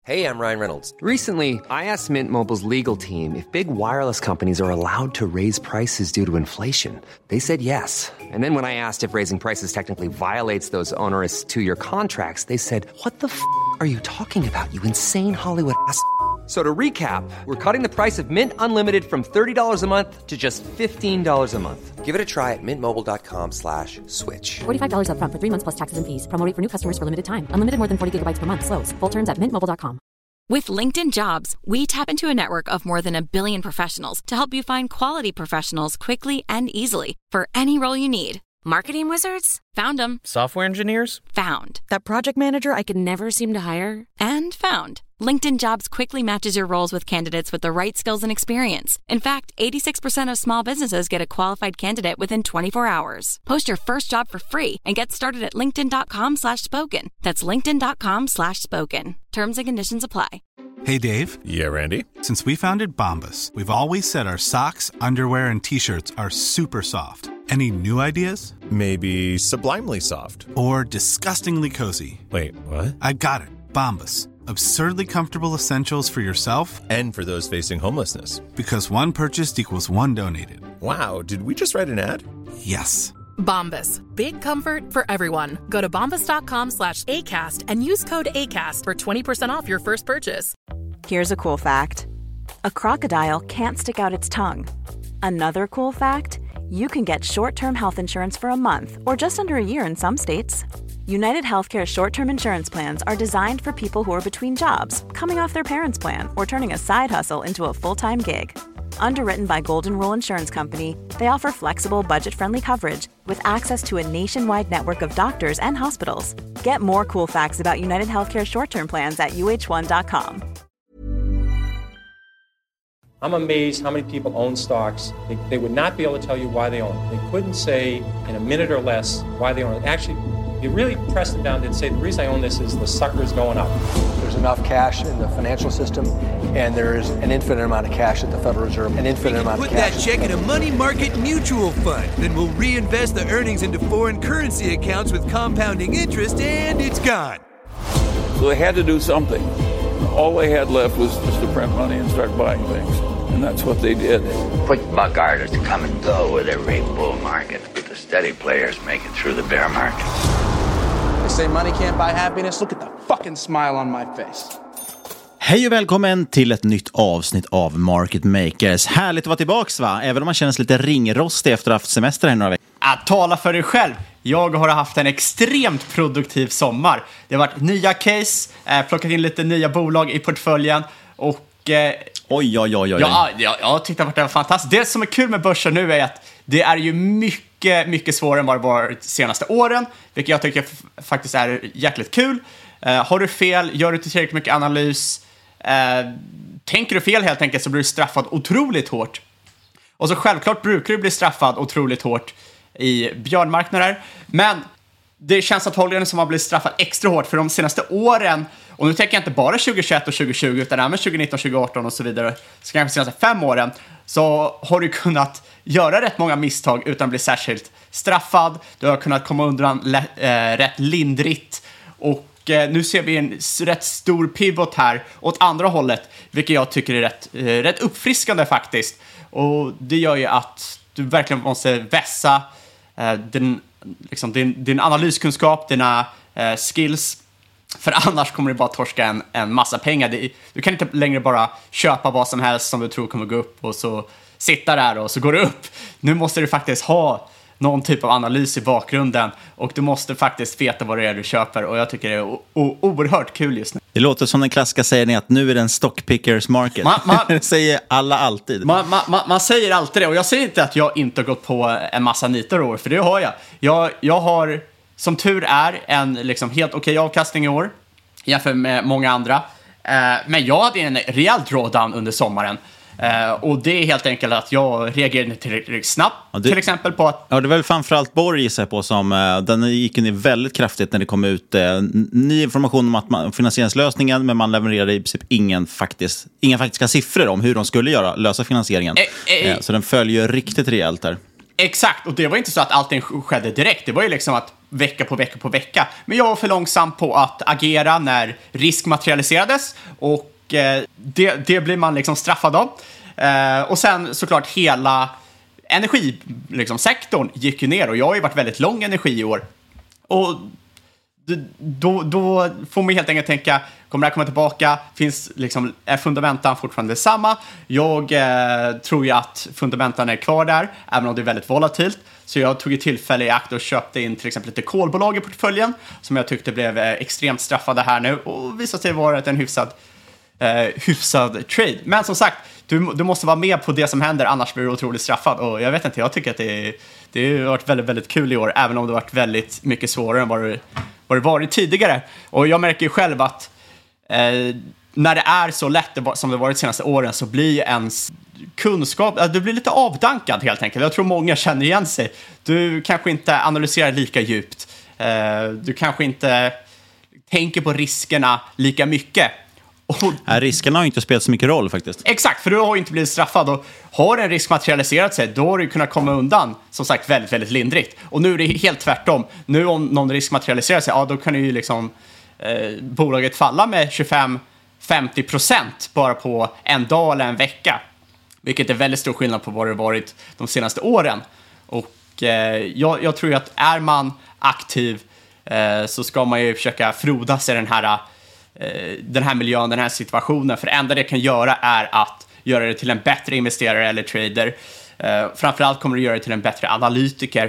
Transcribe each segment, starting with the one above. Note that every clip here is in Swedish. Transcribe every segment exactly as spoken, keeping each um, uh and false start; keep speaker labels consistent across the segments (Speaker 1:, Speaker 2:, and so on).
Speaker 1: Hey, I'm Ryan Reynolds.
Speaker 2: Recently, I asked Mint Mobile's legal team if big wireless companies are allowed to raise prices due to inflation. They said yes. And then when I asked if raising prices technically violates those onerous two-year contracts, they said, what the f*** are you talking about, you insane Hollywood ass f- So to recap, we're cutting the price of Mint Unlimited from thirty dollars a month to just fifteen dollars a month.
Speaker 1: Give it a try at mintmobile.com slash switch.
Speaker 3: forty-five dollars up front for three months plus taxes and fees. Promo rate for new customers for limited time. Unlimited more than forty gigabytes per month. Slows full terms at mint mobile dot com.
Speaker 4: With LinkedIn Jobs, we tap into a network of more than a billion professionals to help you find quality professionals quickly and easily for any role you need. Marketing wizards? Found them.
Speaker 5: Software engineers?
Speaker 4: Found.
Speaker 3: That project manager I could never seem to hire?
Speaker 4: And found. LinkedIn Jobs quickly matches your roles with candidates with the right skills and experience. In fact, eighty-six percent of small businesses get a qualified candidate within twenty-four hours. Post your first job for free and get started at linkedin.com slash spoken. That's linkedin.com slash spoken. Terms and conditions apply.
Speaker 6: Hey, Dave.
Speaker 5: Yeah, Randy.
Speaker 6: Since we founded Bombas, we've always said our socks, underwear, and T-shirts are super soft. Any new ideas?
Speaker 5: Maybe sublimely soft.
Speaker 6: Or disgustingly cozy.
Speaker 5: Wait, what?
Speaker 6: I got it. Bombas. Absurdly comfortable essentials for yourself
Speaker 5: and for those facing homelessness.
Speaker 6: Because one purchased equals one donated.
Speaker 5: Wow, did we just write an ad?
Speaker 6: Yes.
Speaker 7: Bombas. Big comfort for everyone. Go to bombas.com slash ACAST and use code ACAST for twenty percent off your first purchase.
Speaker 8: Here's a cool fact. A crocodile can't stick out its tongue. Another cool fact, you can get short-term health insurance for a month or just under a year in some states. United Healthcare short-term insurance plans are designed for people who are between jobs, coming off their parents' plan, or turning a side hustle into a full-time gig. Underwritten by Golden Rule Insurance Company, they offer flexible, budget-friendly coverage with access to a nationwide network of doctors and hospitals. Get more cool facts about United Healthcare short-term plans at U H one dot com.
Speaker 9: I'm amazed how many people own stocks. They, they would not be able to tell you why they own it. They couldn't say in a minute or less why they own it. Actually, you really press them down and say, the reason I own this is the sucker's going up.
Speaker 10: There's enough cash in the financial system, and there is an infinite amount of cash at the Federal Reserve, an infinite amount of cash.
Speaker 11: Put that check in a money market mutual fund. Then we'll reinvest the earnings into foreign currency accounts with compounding interest, and it's gone.
Speaker 12: So they had to do something. All they had left was just to print money and start buying things. And that's what they did.
Speaker 13: Quick buck artists come and go with every bull market, but the steady players make it through the bear market.
Speaker 14: They say money can't buy happiness. Look at the fucking smile on my face.
Speaker 15: Hej och välkommen till ett nytt avsnitt av Market Makers. Härligt att vara tillbaks, va? Även om man känner sig lite ringrostig efter att ha haft semester här några veckor.
Speaker 16: Att tala för dig själv. Jag har haft en extremt produktiv sommar. Det har varit nya case, eh, plockat in lite nya bolag i portföljen och... Eh,
Speaker 15: oj, oj, oj, oj.
Speaker 16: Ja, jag, jag tyckte att det var fantastiskt. Det som är kul med börsen nu är att det är ju mycket, mycket svårare än vad det var de senaste åren. Vilket jag tycker f- faktiskt är jäkligt kul. Eh, har du fel, gör du inte tillräckligt mycket analys. Eh, tänker du fel helt enkelt så blir du straffad otroligt hårt. Och så självklart brukar du bli straffad otroligt hårt i björnmarknader. Men det känns att hållaren som har blivit straffad extra hårt för de senaste åren. Och nu tänker jag inte bara tjugohundratjugoett och tjugohundratjugo utan även tjugonitton, tjugoarton och så vidare. Så kanske de senaste fem åren så har du kunnat göra rätt många misstag utan att bli särskilt straffad. Du har kunnat komma undan lä- äh, rätt lindrigt. Och äh, nu ser vi en rätt stor pivot här åt andra hållet. Vilket jag tycker är rätt, äh, rätt uppfriskande faktiskt. Och det gör ju att du verkligen måste vässa äh, din, liksom, din, din analyskunskap, dina äh, skills. För annars kommer du bara torska en, en massa pengar. Det, du kan inte längre bara köpa vad som helst som du tror kommer gå upp och så sitta där och så går det upp. Nu måste du faktiskt ha någon typ av analys i bakgrunden och du måste faktiskt veta vad det är du köper och jag tycker det är o- o- oerhört kul just nu.
Speaker 15: Det låter som den klassiska säger att nu är det en stockpickers market. Man, man, det säger alla alltid.
Speaker 16: Man, man, man, man säger alltid det och jag säger inte att jag inte har gått på en massa nitar år, för det har jag. Jag, jag har som tur är en liksom helt okej avkastning i år jämfört med många andra. Eh, men jag hade en rejäl drawdown under sommaren. Uh, och det är helt enkelt att jag reagerade tillräckligt snabbt, ja, det, till exempel på att...
Speaker 15: Ja, det var väl framförallt Borg gissar på som, uh, den gick ner väldigt kraftigt när det kom ut uh, ny information om att man, finansieringslösningen, men man levererade i princip ingen faktiskt, inga faktiska siffror om hur de skulle göra, lösa finansieringen. Eh, eh, uh, så den följer riktigt rejält där.
Speaker 16: Exakt, och det var inte så att allting skedde direkt. Det var ju liksom att vecka på vecka på vecka. Men jag var för långsam på att agera när risk materialiserades. Och eh, det, det blir man liksom straffad av. Eh, och sen såklart hela energisektorn liksom, gick ju ner. Och jag har ju varit väldigt lång energi i år. Och då, då får man helt enkelt tänka, kommer det här komma tillbaka? Finns liksom, är fundamentan fortfarande samma? Jag eh, tror ju att fundamentan är kvar där, även om det är väldigt volatilt. Så jag tog ett tillfälle i akt och köpte in till exempel lite kolbolag i portföljen, som jag tyckte blev eh, extremt straffade här nu, och visade sig vara en hyfsad, eh, hyfsad trade. Men som sagt, du, du måste vara med på det som händer, annars blir du otroligt straffad. Och jag vet inte, jag tycker att det, är, det har varit väldigt, väldigt kul i år, även om det har varit väldigt mycket svårare än vad det, vad det varit tidigare. Och jag märker ju själv att eh, när det är så lätt som det varit de senaste åren, så blir ens kunskap, du blir lite avdankad helt enkelt. Jag tror många känner igen sig. Du kanske inte analyserar lika djupt. Eh, du kanske inte tänker på riskerna lika mycket. Och,
Speaker 15: ja, riskerna har ju inte spelat så mycket roll faktiskt.
Speaker 16: Exakt, för du har ju inte blivit straffad. Och har en risk materialiserat sig, då har du kunnat komma undan, som sagt, väldigt, väldigt lindrigt. Och nu är det helt tvärtom. Nu om någon risk materialiserar sig, ja, då kan ju liksom eh, bolaget falla med tjugofem till femtio procent bara på en dag eller en vecka. Vilket är väldigt stor skillnad på vad det varit de senaste åren. Och eh, jag, jag tror ju att är man aktiv eh, så ska man ju försöka frodas i den här den här miljön, den här situationen. För det enda det kan göra är att göra det till en bättre investerare eller trader. Uh, framförallt kommer det göra det till en bättre analytiker.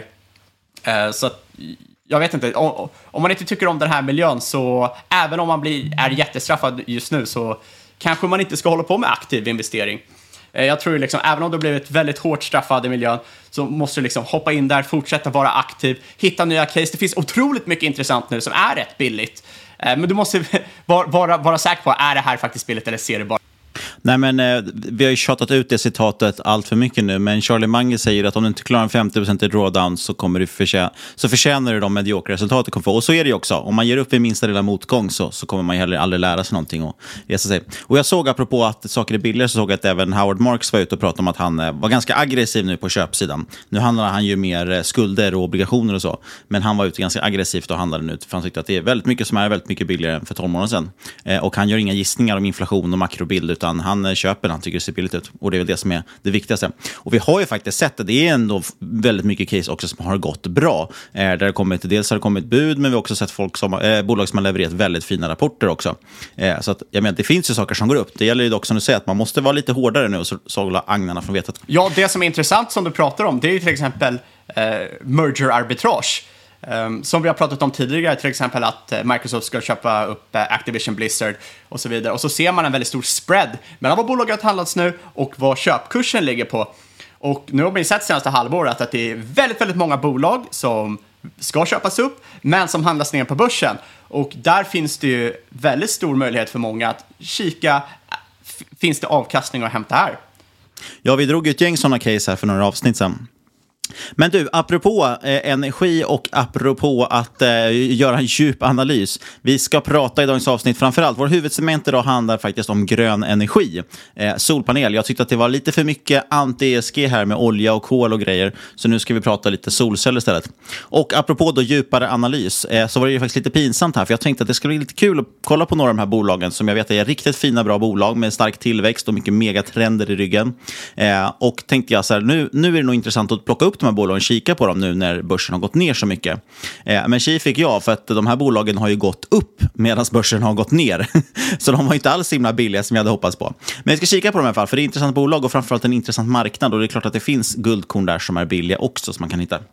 Speaker 16: Uh, så att, jag vet inte, om, om man inte tycker om den här miljön, så även om man blir, är jättestraffad just nu, så kanske man inte ska hålla på med aktiv investering. Uh, jag tror liksom, även om du har blivit väldigt hårt straffad i miljön, så måste du liksom hoppa in där, fortsätta vara aktiv, hitta nya case. Det finns otroligt mycket intressant nu som är rätt billigt. Men du måste vara, vara, vara säker på, är det här faktiskt billigt eller ser det bara?
Speaker 15: Nej, men eh, vi har ju tjatat ut det citatet allt för mycket nu, men Charlie Munger säger att om du inte klarar en femtio procent i drawdown, så kommer du förtjäna, så förtjänar du de mediokra resultat du kommer få. Och så är det ju också. Om man ger upp i minsta lilla motgång, så, så kommer man ju heller aldrig lära sig någonting och resa sig. Och jag såg, apropå att saker är billigare, så såg jag att även Howard Marks var ute och pratade om att han eh, var ganska aggressiv nu på köpsidan. Nu handlar han ju mer eh, skulder och obligationer och så, men han var ute ganska aggressivt och handlade nu, för han tyckte att det är väldigt mycket som är väldigt mycket billigare än för tolv månader sedan. Eh, och han gör inga gissningar om inflation och makrobild, utan han eh, köper, han tycker det ser billigt ut. Och det är väl det som är det viktigaste. Och vi har ju faktiskt sett att det är ändå väldigt mycket case också som har gått bra. Eh, där det kommit, dels har det kommit bud, men vi har också sett folk som, eh, bolag som har levererat väldigt fina rapporter också. Eh, så att, jag menar, det finns ju saker som går upp. Det gäller ju dock, som du säger, att man måste vara lite hårdare nu och så, så hålla agnarna från vetet.
Speaker 16: Ja, det som är intressant som du pratar om, det är ju till exempel eh, merger arbitrage. Um, som vi har pratat om tidigare, till exempel att uh, Microsoft ska köpa upp uh, Activision Blizzard och så vidare. Och så ser man en väldigt stor spread mellan vad bolaget handlats nu och vad köpkursen ligger på. Och nu har vi sett senaste halvåret att det är väldigt, väldigt många bolag som ska köpas upp, men som handlas ner på börsen. Och där finns det ju väldigt stor möjlighet för många att kika, f- finns det avkastning att hämta här?
Speaker 15: Ja, vi drog ett gäng sådana case här för några avsnitt sedan. Men du, apropå eh, energi och apropå att eh, göra en djup analys. Vi ska prata i dagens avsnitt framförallt. Vår huvudsegment idag handlar faktiskt om grön energi. Eh, solpanel. Jag tyckte att det var lite för mycket anti-E S G här med olja och kol och grejer. Så nu ska vi prata lite solceller istället. Och apropå då djupare analys, eh, så var det ju faktiskt lite pinsamt här. För jag tänkte att det skulle bli lite kul att kolla på några av de här bolagen som jag vet är riktigt fina, bra bolag med stark tillväxt och mycket megatrender i ryggen. Eh, och tänkte jag så här, nu, nu är det nog intressant att plocka upp de här bolagen och kika på dem nu när börsen har gått ner så mycket. Eh, men tji fick jag, för att de här bolagen har ju gått upp medan börsen har gått ner. Så de var inte alls himla billiga som jag hade hoppats på. Men jag ska kika på dem i alla fall, för det är intressant bolag och framförallt en intressant marknad. Och det är klart att det finns guldkorn där som är billiga också som man kan hitta.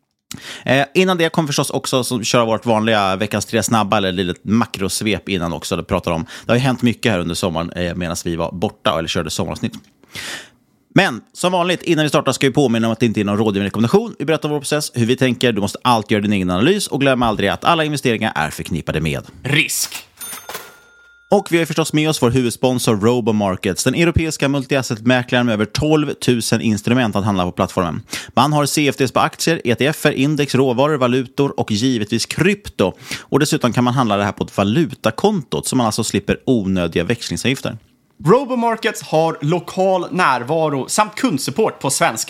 Speaker 15: Eh, innan det kommer förstås också så köra vårt vanliga veckans tre snabba eller litet makrosvep innan också. Det pratar om. Det har ju hänt mycket här under sommaren eh, medan vi var borta eller körde sommaravsnitt. Men som vanligt, innan vi startar ska vi påminna om att det inte är någon rådgivande rekommendation. Vi berättar vår process, hur vi tänker. Du måste alltid göra din egen analys och glöm aldrig att alla investeringar är förknippade med
Speaker 16: risk.
Speaker 15: Och vi har förstås med oss vår huvudsponsor RoboMarkets, den europeiska multi-asset-mäklaren med över tolv tusen instrument att handla på plattformen. Man har C F Ds på aktier, E T F:er, index, råvaror, valutor och givetvis krypto. Och dessutom kan man handla det här på ett valutakontot så man alltså slipper onödiga växlingsavgifter.
Speaker 16: RoboMarkets har lokal närvaro samt kundsupport på svenska.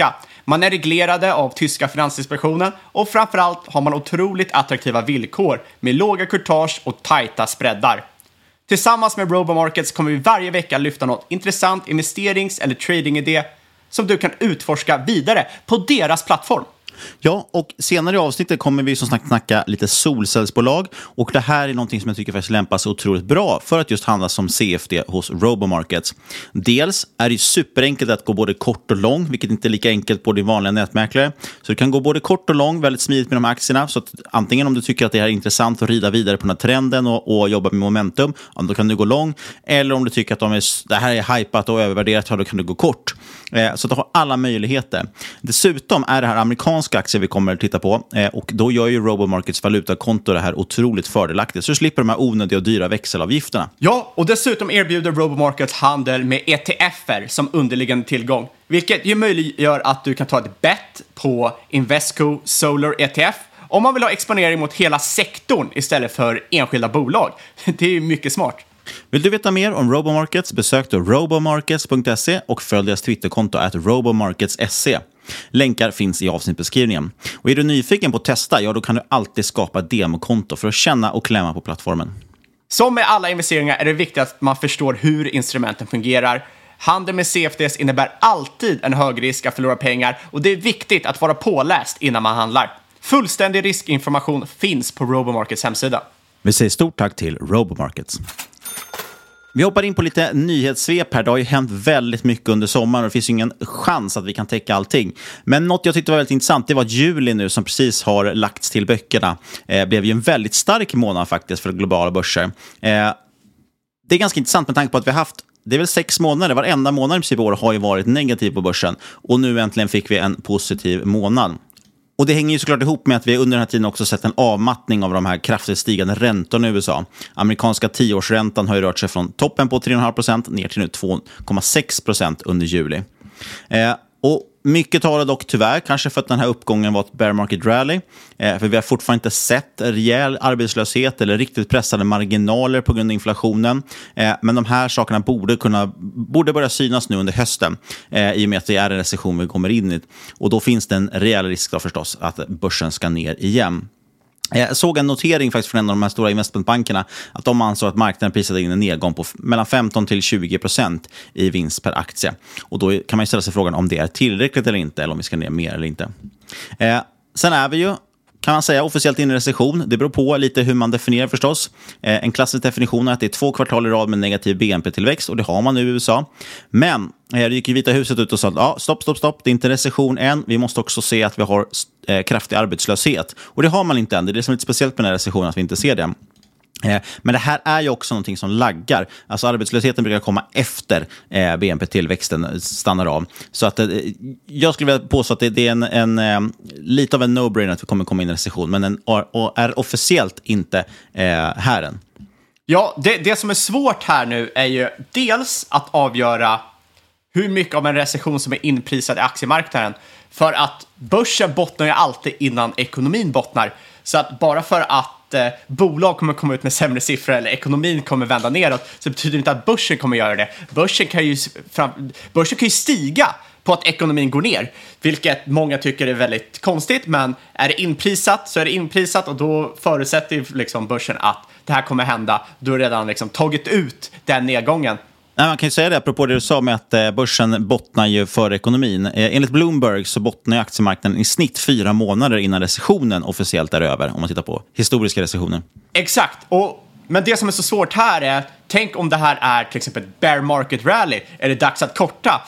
Speaker 16: Man är reglerade av tyska finansinspektionen och framförallt har man otroligt attraktiva villkor med låga courtage och tajta spreadar. Tillsammans med RoboMarkets kommer vi varje vecka lyfta något intressant investerings- eller tradingidé som du kan utforska vidare på deras plattform.
Speaker 15: Ja, och senare i avsnittet kommer vi som sagt snacka lite solcellsbolag, och det här är någonting som jag tycker faktiskt lämpas otroligt bra för att just handla som C F D hos RoboMarkets. Dels är det superenkelt att gå både kort och lång, vilket inte är lika enkelt på din vanliga nätmäklare. Så du kan gå både kort och lång väldigt smidigt med de här aktierna, så att antingen om du tycker att det här är intressant att rida vidare på den här trenden och, och jobba med momentum, ja, då kan du gå lång. Eller om du tycker att de är, det här är hypat och övervärderat, ja, då kan du gå kort. Eh, så att du har alla möjligheter. Dessutom är det här amerikanska aktier vi kommer att titta på, eh, och då gör ju RoboMarkets valutakonto det här otroligt fördelaktigt, så du slipper de här onödiga och dyra växelavgifterna.
Speaker 16: Ja, och dessutom erbjuder RoboMarkets handel med E T F-er som underliggande tillgång, vilket ju möjliggör att du kan ta ett bet på Invesco Solar E T F om man vill ha exponering mot hela sektorn istället för enskilda bolag. Det är ju mycket smart.
Speaker 15: Vill du veta mer om RoboMarkets, besök då robomarkets punkt se och följ deras Twitterkonto at robomarkets punkt se. Länkar finns i avsnittbeskrivningen. Och är du nyfiken på att testa, ja, då kan du alltid skapa ett demokonto för att känna och klämma på plattformen.
Speaker 16: Som med alla investeringar är det viktigt att man förstår hur instrumenten fungerar. Handel med C F Ds innebär alltid en hög risk att förlora pengar, och det är viktigt att vara påläst innan man handlar. Fullständig riskinformation finns på RoboMarkets hemsida.
Speaker 15: Vi säger stort tack till RoboMarkets. Vi hoppar in på lite nyhetssvep här. Det har ju hänt väldigt mycket under sommaren och det finns ju ingen chans att vi kan täcka allting. Men något jag tyckte var väldigt intressant, det var att juli nu som precis har lagts till böckerna eh, blev ju en väldigt stark månad faktiskt för globala börser. Eh, det är ganska intressant med tanke på att vi har haft, det är väl sex månader, varenda månad i princip år har ju varit negativ på börsen. Och nu äntligen fick vi en positiv månad. Och det hänger ju såklart ihop med att vi under den här tiden också sett en avmattning av de här kraftigt stigande räntorna i U S A. Amerikanska tioårsräntan har ju rört sig från toppen på tre komma fem procent ner till nu två komma sex procent under juli. Eh, och mycket talar dock tyvärr kanske för att den här uppgången var ett bear market rally. Eh, för vi har fortfarande inte sett rejäl arbetslöshet eller riktigt pressade marginaler på grund av inflationen. Eh, men de här sakerna borde kunna borde börja synas nu under hösten. Eh, I och med att det är en recession vi kommer in i. Och då finns det en rejäl risk då förstås att börsen ska ner igen. Jag såg en notering faktiskt från en av de här stora investmentbankerna att de ansåg att marknaden prisade in en nedgång på mellan femton till tjugo procent i vinst per aktie. Och då kan man ju ställa sig frågan om det är tillräckligt eller inte, eller om vi ska ner mer eller inte. Eh, sen är vi ju, kan man säga, officiellt in i recession. Det beror på lite hur man definierar förstås. Eh, en klassisk definition är att det är två kvartal i rad med negativ B N P-tillväxt, och det har man nu i U S A. Men eh, det gick ju Vita huset ut och sa att ja, stopp, stopp, stopp, det är inte recession än. Vi måste också se att vi har eh, kraftig arbetslöshet. Och det har man inte än. Det är det som är lite speciellt med den här recessionen, att vi inte ser det. Eh, men det här är ju också någonting som laggar. Alltså arbetslösheten brukar komma efter eh, B N P-tillväxten stannar av. Så att eh, jag skulle vilja påstå att det, det är en, en eh, lite av en no-brainer att vi kommer komma in i recession, men den är, är officiellt inte eh, här än.
Speaker 16: Ja, det, det som är svårt här nu är ju dels att avgöra hur mycket av en recession som är inprisad i aktiemarknaden. För att börsen bottnar ju alltid innan ekonomin bottnar. Så att bara för att eh, bolag kommer komma ut med sämre siffror eller ekonomin kommer vända neråt, så betyder det inte att börsen kommer göra det. Börsen kan ju, fram, börsen kan ju stiga på att ekonomin går ner, vilket många tycker är väldigt konstigt, men är det inprisat så är det inprisat, och då förutsätter liksom börsen att det här kommer hända. Du har redan liksom tagit ut den nedgången.
Speaker 15: Nej, man kan ju säga det apropå det du sa med att eh, börsen bottnar ju för ekonomin. Eh, enligt Bloomberg så bottnar ju aktiemarknaden i snitt fyra månader innan recessionen officiellt är över, om man tittar på historiska recessioner.
Speaker 16: Exakt, och, men det som är så svårt här är, tänk om det här är till exempel ett bear market rally, är det dags att korta?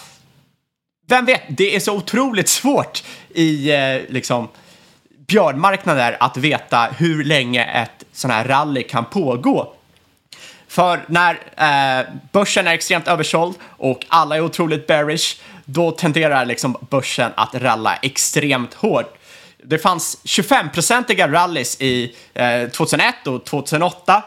Speaker 16: Vem vet, det är så otroligt svårt i eh, liksom björnmarknader att veta hur länge ett sån här rally kan pågå. För när eh, börsen är extremt översåld och alla är otroligt bearish, då tenderar liksom börsen att ralla extremt hårt. Det fanns tjugofem-procentiga rallys i eh, tjugohundraett och tjugohundraåtta.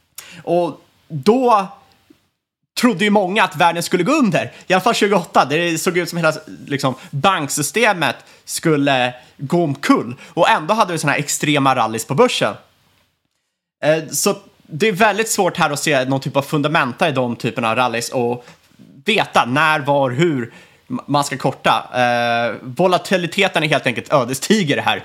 Speaker 16: Och då trodde ju många att världen skulle gå under. I alla fall tjugohundraåtta. Det såg ut som hela liksom, banksystemet skulle gå omkull. Och ändå hade vi såna här extrema rallys på börsen. Eh, så det är väldigt svårt här att se någon typ av fundamenta i de typerna av rallys och veta när, var, hur man ska korta. Eh, volatiliteten är helt enkelt ödesdiger här.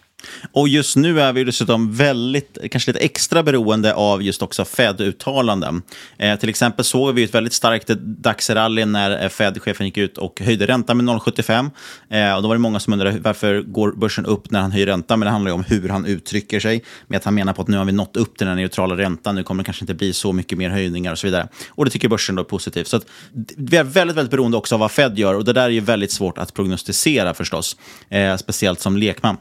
Speaker 15: Och just nu är vi dessutom väldigt, kanske lite extra beroende av just också Fed-uttalanden. Eh, till exempel såg vi ett väldigt starkt dagsrally när Fed-chefen gick ut och höjde räntan med noll komma sjuttiofem. Eh, och då var det många som undrade varför går börsen upp när han höjer räntan, men det handlar ju om hur han uttrycker sig. Med att han menar på att nu har vi nått upp till den neutrala räntan, nu kommer det kanske inte bli så mycket mer höjningar och så vidare. Och det tycker börsen då är positivt. Så att vi är väldigt, väldigt beroende också av vad Fed gör, och det där är ju väldigt svårt att prognostisera förstås. Eh, speciellt som lekman.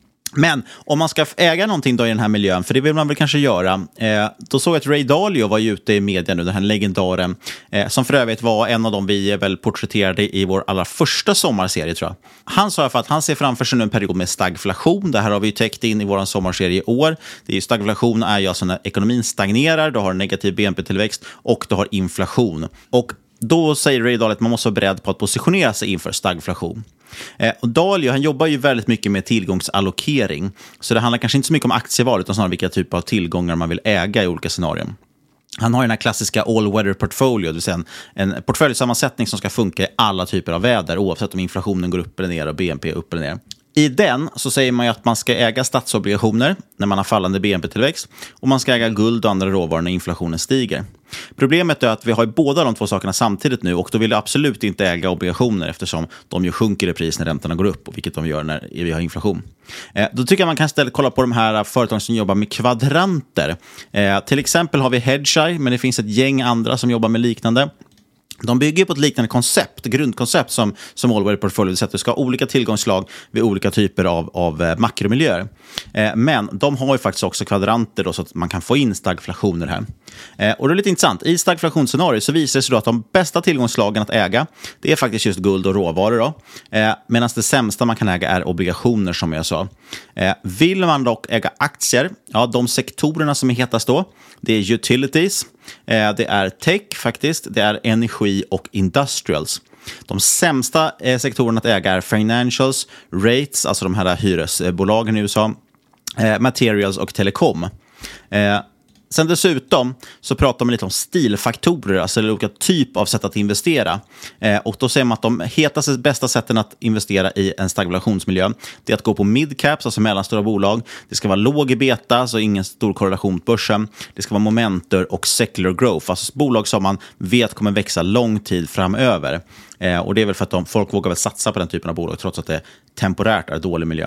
Speaker 15: Men om man ska äga någonting då i den här miljön, för det vill man väl kanske göra, eh, då såg jag att Ray Dalio var ute i media nu, den här legendaren, eh, som för övrigt var en av dem vi väl porträtterade i vår allra första sommarserie, tror jag. Han sa för att han ser framför sig nu en period med stagflation. Det här har vi ju täckt in i vår sommarserie i år. Det är ju, stagflation är ju alltså när ekonomin stagnerar, då har negativ B N P-tillväxt och då har inflation. Och då säger Ray Dalio att man måste vara beredd på att positionera sig inför stagflation. Eh, och Dalio, han jobbar ju väldigt mycket med tillgångsallokering. Så det handlar kanske inte så mycket om aktieval, utan snarare vilka typer av tillgångar man vill äga i olika scenarier. Han har ju den här klassiska all-weather portfolio, det vill säga en, en portföljsammansättning som ska funka i alla typer av väder, oavsett om inflationen går upp eller ner och B N P upp eller ner. I den så säger man ju att man ska äga statsobligationer när man har fallande B N P-tillväxt, och man ska äga guld och andra råvaror när inflationen stiger. Problemet är att vi har båda de två sakerna samtidigt nu, och då vill jag absolut inte äga obligationer eftersom de ju sjunker i pris när räntorna går upp, och vilket de gör när vi har inflation. Eh, då tycker jag man kan istället kolla på de här företagen som jobbar med kvadranter. Eh, till exempel har vi Hedgeye, men det finns ett gäng andra som jobbar med liknande. De bygger på ett liknande koncept, grundkoncept som, som All Weather Portfolio, så att du ska ha olika tillgångslag vid olika typer av, av eh, makromiljöer. Eh, men de har ju faktiskt också kvadranter då, så att man kan få in stagflationer här. Eh, och det är lite intressant. I stagflationsscenarier så visar det sig då att de bästa tillgångslagen att äga, det är faktiskt just guld och råvaror då. Eh, medan det sämsta man kan äga är obligationer, som jag sa. Eh, vill man dock äga aktier, ja, de sektorerna som är hetast då, det är utilities, eh, det är tech faktiskt, det är energi och industrials. De sämsta eh, sektorerna att äga är financials, rates, alltså de här hyresbolagen i U S A, eh, materials och telekom. Eh, Sen dessutom så pratar man lite om stilfaktorer, alltså olika typ av sätt att investera. Eh, och då säger man att de hetaste, bästa sätten att investera i en stagflationsmiljö, det är att gå på midcaps, alltså mellanstora bolag. Det ska vara låg i beta, så ingen stor korrelation på börsen. Det ska vara momenter och secular growth, alltså bolag som man vet kommer växa lång tid framöver. Eh, och det är väl för att de, folk vågar väl satsa på den typen av bolag trots att det temporärt är dålig miljö.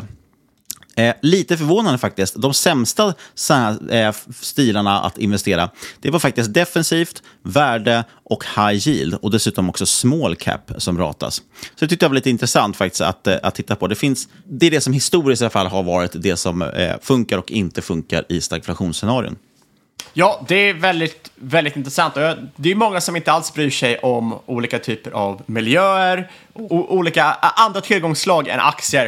Speaker 15: Eh, lite förvånande faktiskt. De sämsta såna, eh, stilarna att investera, det var faktiskt defensivt, värde och high yield, och dessutom också small cap som ratas. Så det tyckte jag var lite intressant faktiskt att, eh, att titta på. Det finns, det är det som historiskt i alla fall har varit det som eh, funkar och inte funkar i stagflationsscenarion.
Speaker 16: Ja, det är väldigt, väldigt intressant. Och det är många som inte alls bryr sig om olika typer av miljöer och olika andra tillgångslag än aktier.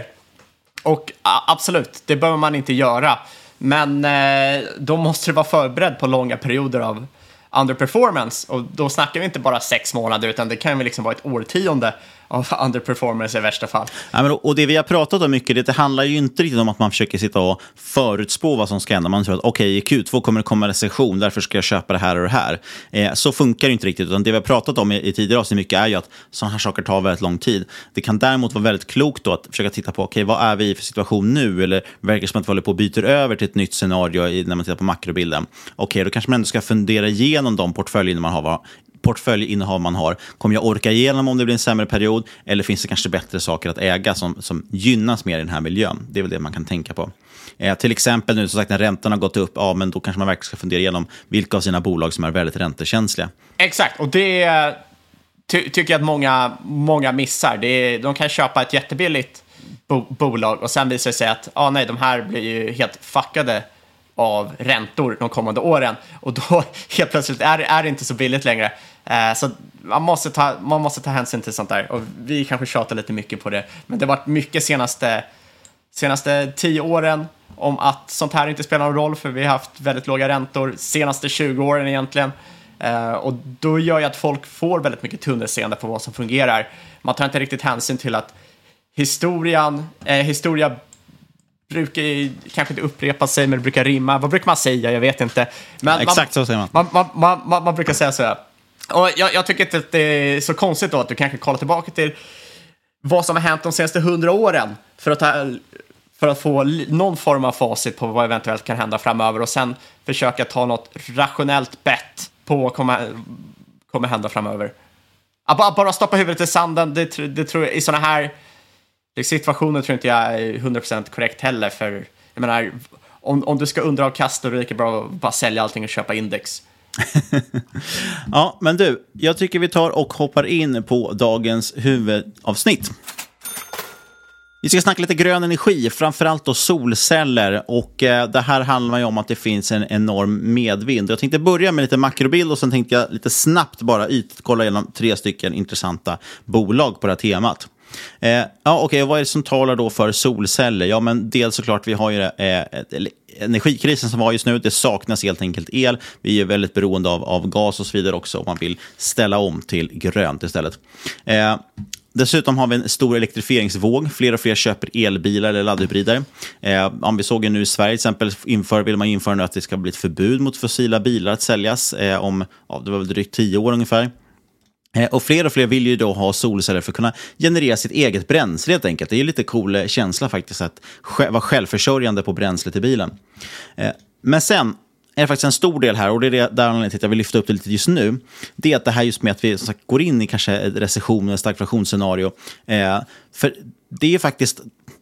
Speaker 16: Och absolut, det behöver man inte göra. Men eh, då måste det vara förberedd på långa perioder av underperformance. Och då snackar vi inte bara sex månader, utan det kan ju liksom vara ett årtionde av underperformance i värsta fall.
Speaker 15: Ja, men, och det vi har pratat om mycket, det, det handlar ju inte riktigt om att man försöker sitta och förutspå vad som ska hända. Man tror att okej, okay, i Q två kommer det komma recession, därför ska jag köpa det här och det här. Eh, så funkar det inte riktigt, utan det vi har pratat om i, i tidigare avsnitt mycket är ju att sådana här saker tar väldigt lång tid. Det kan däremot vara väldigt klokt då att försöka titta på, okej, okay, vad är vi i för situation nu? Eller verkar som att vi håller på och byter över till ett nytt scenario i, när man tittar på makrobilden. Okej, okay, då kanske man ändå ska fundera igenom de portföljer man har, portföljinnehav man har. Kommer jag orka igenom om det blir en sämre period, eller finns det kanske bättre saker att äga som, som gynnas mer i den här miljön? Det är väl det man kan tänka på. Eh, till exempel nu, som sagt, när räntorna har gått upp, ja, men då kanske man verkligen ska fundera igenom vilka av sina bolag som är väldigt räntekänsliga.
Speaker 16: Exakt, och det ty- tycker jag att många, många missar. Det är, de kan köpa ett jättebilligt bo- bolag och sen visar det sig att ah, nej, de här blir ju helt fuckade av räntor de kommande åren, och då helt plötsligt är, är det inte så billigt längre. Eh, så man måste, ta, man måste ta hänsyn till sånt där, och vi kanske tjatar lite mycket på det, men det har varit mycket senaste, senaste tio åren om att sånt här inte spelar någon roll, för vi har haft väldigt låga räntor senaste tjugo åren egentligen. Eh, och då gör ju att folk får väldigt mycket tunnelseende på vad som fungerar. Man tar inte riktigt hänsyn till att historien, eh, historia brukar kanske inte upprepa sig, men det brukar rimma. Vad brukar man säga? Jag vet inte. Men
Speaker 15: ja, exakt
Speaker 16: man,
Speaker 15: så säger man.
Speaker 16: Man, man, man, man, man brukar säga så här. Och jag, jag tycker inte att det är så konstigt då att du kanske kollar tillbaka till vad som har hänt de senaste hundra åren för att, ta, för att få någon form av facit på vad eventuellt kan hända framöver och sen försöka ta något rationellt bett på vad kommer, kommer hända framöver. Att bara, bara stoppa huvudet i sanden, det, det tror jag, i såna här situationer tror inte jag är hundra procent korrekt heller, för jag menar, om, om du ska undra av kast och rika bra att bara sälja allting och köpa index.
Speaker 15: Ja, men du, jag tycker vi tar och hoppar in på dagens huvudavsnitt. Vi ska snacka lite grön energi, framförallt då solceller, och eh, det här handlar ju om att det finns en enorm medvind. Jag tänkte börja med lite makrobild och sen tänkte jag lite snabbt bara ytkolla igenom tre stycken intressanta bolag på det här temat. Eh, ja, okej, okay, vad är det som talar då för solceller? Ja, men dels såklart vi har ju eh, energikrisen som var just nu. Det saknas helt enkelt el. Vi är väldigt beroende av, av gas och så vidare också om man vill ställa om till grönt istället. Eh, Dessutom har vi en stor elektrifieringsvåg. Fler och fler köper elbilar eller laddhybrider. Eh, om vi såg ju nu i Sverige till exempel inför, vill man införa nu att det ska bli ett förbud mot fossila bilar att säljas eh, om ja, det var väl drygt tio år ungefär. Eh, och fler och fler vill ju då ha solceller för att kunna generera sitt eget bränsle helt enkelt. Det är ju lite cool känsla faktiskt att vara självförsörjande på bränsle till bilen. Eh, men sen är det faktiskt en stor del här, och det är det där anledningen till att jag vill lyfta upp det lite just nu. Det är att det här just med att vi som sagt, går in i kanske ett recession, ett stagflationsscenario. Eh, för det är faktiskt,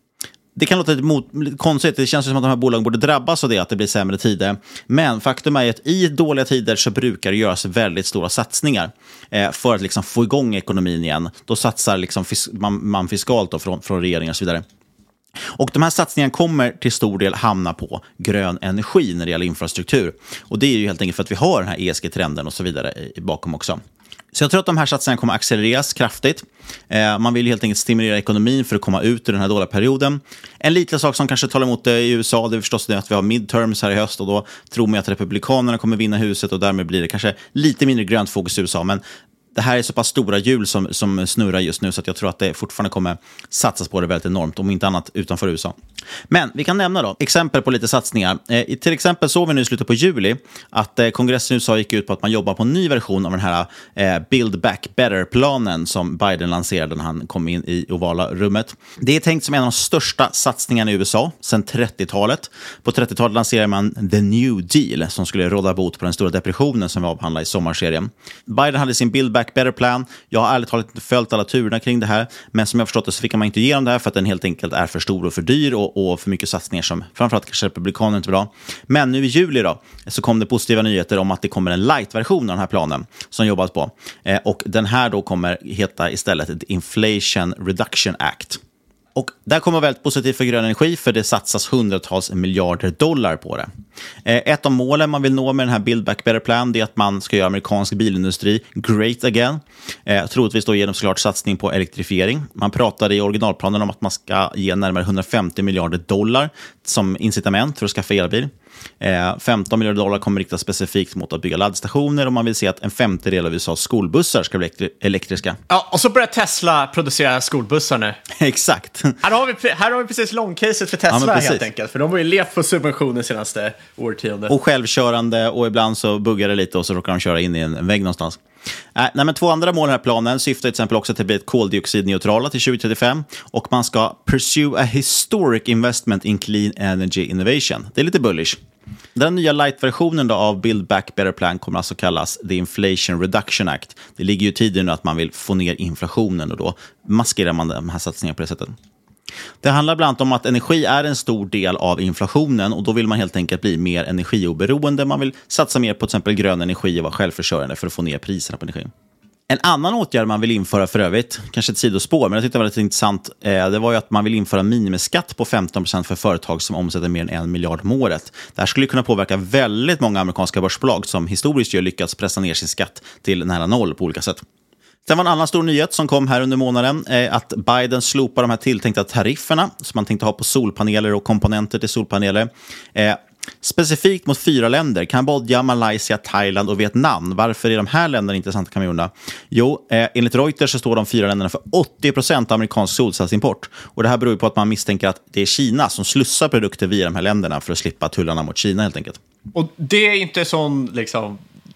Speaker 15: det kan låta lite, mot, lite konstigt, det känns som att de här bolagen borde drabbas av det, att det blir sämre tider. Men faktum är att i dåliga tider så brukar det göras väldigt stora satsningar eh, för att liksom få igång ekonomin igen. Då satsar liksom fis- man, man fiskalt då från, från regeringen och så vidare. Och de här satsningarna kommer till stor del hamna på grön energi när det gäller infrastruktur. Och det är ju helt enkelt för att vi har den här E S G-trenden och så vidare bakom också. Så jag tror att de här satsningarna kommer accelereras kraftigt. Eh, man vill helt enkelt stimulera ekonomin för att komma ut ur den här dåliga perioden. En liten sak som kanske talar emot det i U S A, det är förstås det att vi har midterms här i höst, och då tror man att republikanerna kommer vinna huset och därmed blir det kanske lite mindre grönt fokus i U S A. Men det här är så pass stora hjul som, som snurrar just nu så att jag tror att det fortfarande kommer satsas på det väldigt enormt, om inte annat utanför U S A. Men vi kan nämna då exempel på lite satsningar. Eh, till exempel såg vi nu i slutet på juli att eh, kongressen i U S A gick ut på att man jobbar på en ny version av den här eh, Build Back Better-planen som Biden lanserade när han kom in i ovala rummet. Det är tänkt som en av de största satsningarna i U S A sedan trettiotalet. På trettiotalet lanserade man The New Deal som skulle råda bot på den stora depressionen som vi avhandlade i sommarserien. Biden hade sin Build Back Better-plan. Jag har ärligt talat inte följt alla turerna kring det här, men som jag förstått det så fick man inte igenom det här för att den helt enkelt är för stor och för dyr och, och för mycket satsningar som framförallt kanske republikaner inte bra. Men nu i juli då så kom det positiva nyheter om att det kommer en light-version av den här planen som jobbas på. Eh, och den här då kommer heta istället The Inflation Reduction Act. Och där kommer väldigt positivt för grön energi, för det satsas hundratals miljarder dollar på det. Ett av målen man vill nå med den här Build Back Better Plan är att man ska göra amerikansk bilindustri great again. Eh, troligtvis då genom såklart satsning på elektrifiering. Man pratade i originalplanen om att man ska ge närmare hundrafemtio miljarder dollar som incitament för att skaffa elbil. Eh, femton miljarder dollar kommer riktas specifikt mot att bygga laddstationer, och man vill se att en femtedel av U S A:s skolbussar ska bli elektri- elektriska.
Speaker 16: Ja, och så börjar Tesla producera skolbussar nu.
Speaker 15: Exakt.
Speaker 16: Här har vi, här har vi precis långcaset för Tesla
Speaker 15: ja,
Speaker 16: helt enkelt. För de har ju levt på subventioner senaste årtiondet.
Speaker 15: Och självkörande, och ibland så buggar det lite och så råkar de köra in i en vägg någonstans. Äh, nej, men två andra mål i den här planen syftar till exempel också till att bli ett koldioxidneutrala till tjugo trettiofem, och man ska pursue a historic investment in clean energy innovation. Det är lite bullish. Den nya light-versionen då av Build Back Better Plan kommer alltså kallas The Inflation Reduction Act. Det ligger ju i tiden nu att man vill få ner inflationen, och då maskerar man de här satsningarna på det sättet. Det handlar bland annat om att energi är en stor del av inflationen, och då vill man helt enkelt bli mer energioberoende. Man vill satsa mer på till exempel grön energi och vara självförsörjande för att få ner priserna på energi. En annan åtgärd man vill införa för övrigt, kanske ett sidospår, men jag tyckte det var lite intressant, eh, det var ju att man vill införa minimiskatt på femton procent för företag som omsätter mer än en miljard om året. Det här skulle kunna påverka väldigt många amerikanska börsbolag som historiskt ju lyckats pressa ner sin skatt till nära noll på olika sätt. Sen var en annan stor nyhet som kom här under månaden, eh, att Biden slopar de här tilltänkta tarifferna som man tänkte ha på solpaneler och komponenter till solpaneler. Eh, Specifikt mot fyra länder, Kambodja, Malaysia, Thailand och Vietnam. Varför är de här länderna intressanta, kan vi undra? Jo, eh, enligt Reuters så står de fyra länderna för åttio procent av amerikansk solcellsimport. Och det här beror på att man misstänker att det är Kina som slussar produkter via de här länderna för att slippa tullarna mot Kina helt enkelt.
Speaker 16: Och det är inte sån liksom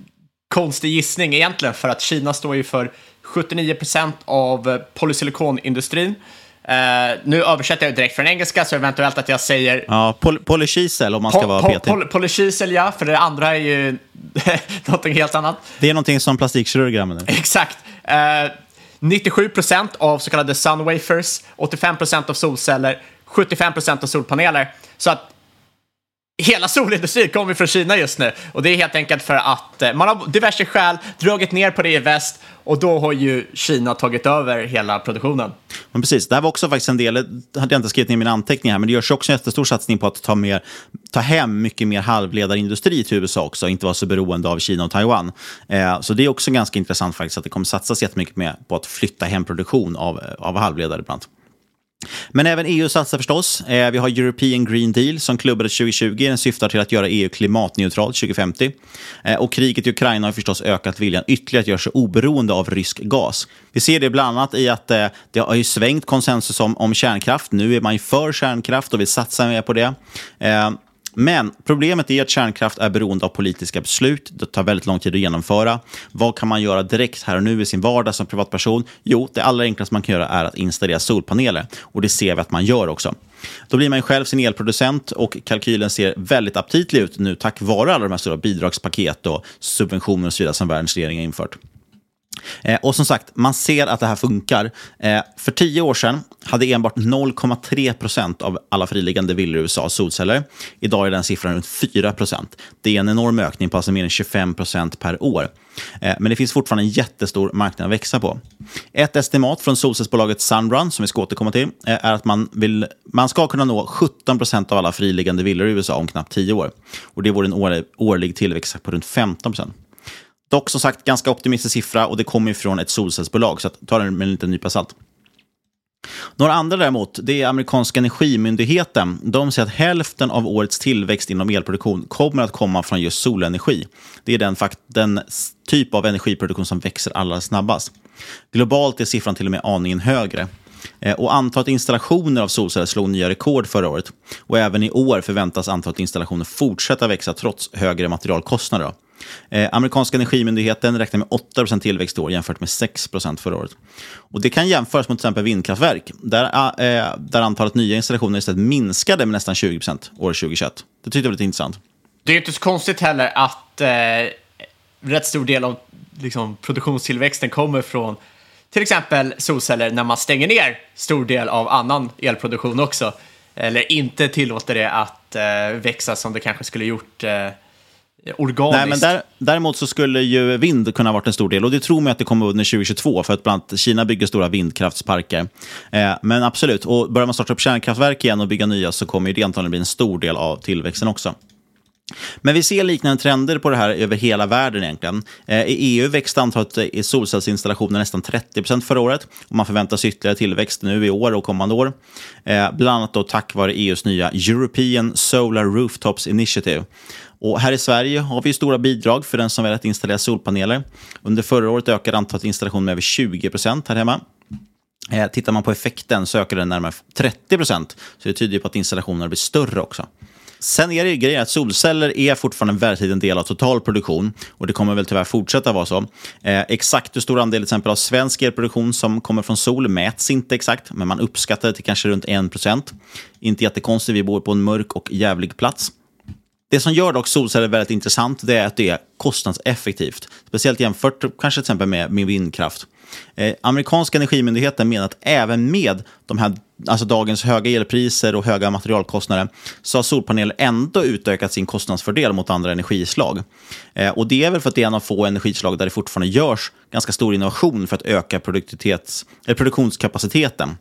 Speaker 16: konstig gissning egentligen, för att Kina står ju för sjuttionio procent av polysilikonindustrin. Uh, nu översätter jag direkt från engelska, så eventuellt att jag säger...
Speaker 15: Ja, poly- polykisel om man ska po- vara petig.
Speaker 16: Poly- polykisel, ja, för det andra är ju någonting helt annat.
Speaker 15: Det är någonting som plastikkirurger använder.
Speaker 16: Exakt. Uh, nittiosju procent av så kallade sunwafers, åttiofem procent av solceller, sjuttiofem procent av solpaneler. Så att hela solindustrin kommer från Kina just nu. Och det är helt enkelt för att man har diverse skäl dragit ner på det i väst. Och då har ju Kina tagit över hela produktionen.
Speaker 15: Men precis, det här var också faktiskt en del, det hade jag inte skrivit ner i mina anteckningar här, men det görs också en jättestor satsning på att ta, mer, ta hem mycket mer halvledarindustri till U S A också, och inte vara så beroende av Kina och Taiwan. Eh, så det är också ganska intressant faktiskt att det kommer satsas jättemycket mer på att flytta hem produktion av, av halvledare ibland. Men även E U satsar förstås. Eh, vi har European Green Deal som klubbades tjugo tjugo. Den syftar till att göra E U klimatneutralt tjugo femtio. Eh, och kriget i Ukraina har förstås ökat viljan ytterligare att göra sig oberoende av rysk gas. Vi ser det bland annat i att eh, det har ju svängt konsensus om, om kärnkraft. Nu är man ju för kärnkraft och vill satsa mer på det. Eh, Men problemet är att kärnkraft är beroende av politiska beslut. Det tar väldigt lång tid att genomföra. Vad kan man göra direkt här och nu i sin vardag som privatperson? Jo, det allra enklaste man kan göra är att installera solpaneler. Och det ser vi att man gör också. Då blir man ju själv sin elproducent, och kalkylen ser väldigt aptitlig ut nu tack vare alla de här stora bidragspaket och subventioner och så vidare som världens regering har infört. Eh, och som sagt, man ser att det här funkar. Eh, för tio år sedan hade enbart noll komma tre procent av alla friliggande villor i U S A solceller. Idag är den siffran runt fyra procent. Det är en enorm ökning på alltså mer än tjugofem procent per år. Eh, men det finns fortfarande en jättestor marknad att växa på. Ett estimat från solcellsbolaget Sunrun, som vi ska återkomma till, eh, är att man, vill, man ska kunna nå sjutton procent av alla friliggande villor i U S A om knappt tio år. Och det vore en årlig, årlig tillväxt på runt femton procent. Dock som sagt ganska optimistisk siffra, och det kommer ju från ett solcellsbolag, så att ta den med en liten nypa salt. Några andra däremot, det är amerikanska energimyndigheten. De säger att hälften av årets tillväxt inom elproduktion kommer att komma från just solenergi. Det är den, fakt- den typ av energiproduktion som växer allra snabbast. Globalt är siffran till och med aningen högre. Och antalet installationer av solceller slog nya rekord förra året. Och även i år förväntas antalet installationer fortsätta växa trots högre materialkostnader. Eh, amerikanska energimyndigheten räknar med åtta procent tillväxt i år jämfört med sex procent förra året. Och det kan jämföras mot till exempel vindkraftverk, där, eh, där antalet nya installationer istället minskade med nästan tjugo procent år tjugohundratjugoett. Det tyckte jag var lite intressant.
Speaker 16: Det är inte så konstigt heller att eh, rätt stor del av liksom, produktionstillväxten kommer från till exempel solceller, när man stänger ner stor del av annan elproduktion också. Eller inte tillåter det att eh, växa som det kanske skulle gjort eh, organiskt.
Speaker 15: Nej, men där, däremot så skulle ju vind kunna ha varit en stor del, och det tror man att det kommer under tjugohundratjugotvå, för att bland annat Kina bygger stora vindkraftsparker. Eh, men absolut, och börjar man starta upp kärnkraftverk igen och bygga nya, så kommer det antagligen bli en stor del av tillväxten också. Men vi ser liknande trender på det här över hela världen egentligen. Eh, I E U växte antalet i solcellsinstallationer nästan trettio procent förra året, och man förväntar sig ytterligare tillväxt nu i år och kommande år. Eh, bland annat då tack vare E U:s nya European Solar Rooftops Initiative. Och här i Sverige har vi stora bidrag för den som vill att installera solpaneler. Under förra året ökade antalet installationer med över tjugo procent här hemma. Eh, tittar man på effekten så ökar den närmare trettio procent. Så det tyder på att installationerna blir större också. Sen är det ju grejer att solceller är fortfarande en väldigt liten del av total produktion, och det kommer väl tyvärr fortsätta vara så. Eh, exakt hur stor andel till exempel av svensk elproduktion som kommer från sol mäts inte exakt, men man uppskattar det till kanske runt en procent. Inte jättekonstigt, vi bor på en mörk och jävlig plats. Det som gör dock solceller väldigt intressant, det är att det är kostnadseffektivt. Speciellt jämfört kanske till exempel med, med vindkraft. Eh, amerikanska energimyndigheten menar att även med de här, alltså dagens höga elpriser och höga materialkostnader, så har solpaneler ändå utökat sin kostnadsfördel mot andra energislag. Eh, och det är väl för att det är en av få energislag där det fortfarande görs ganska stor innovation för att öka produktivitets, eller produktionskapaciteten.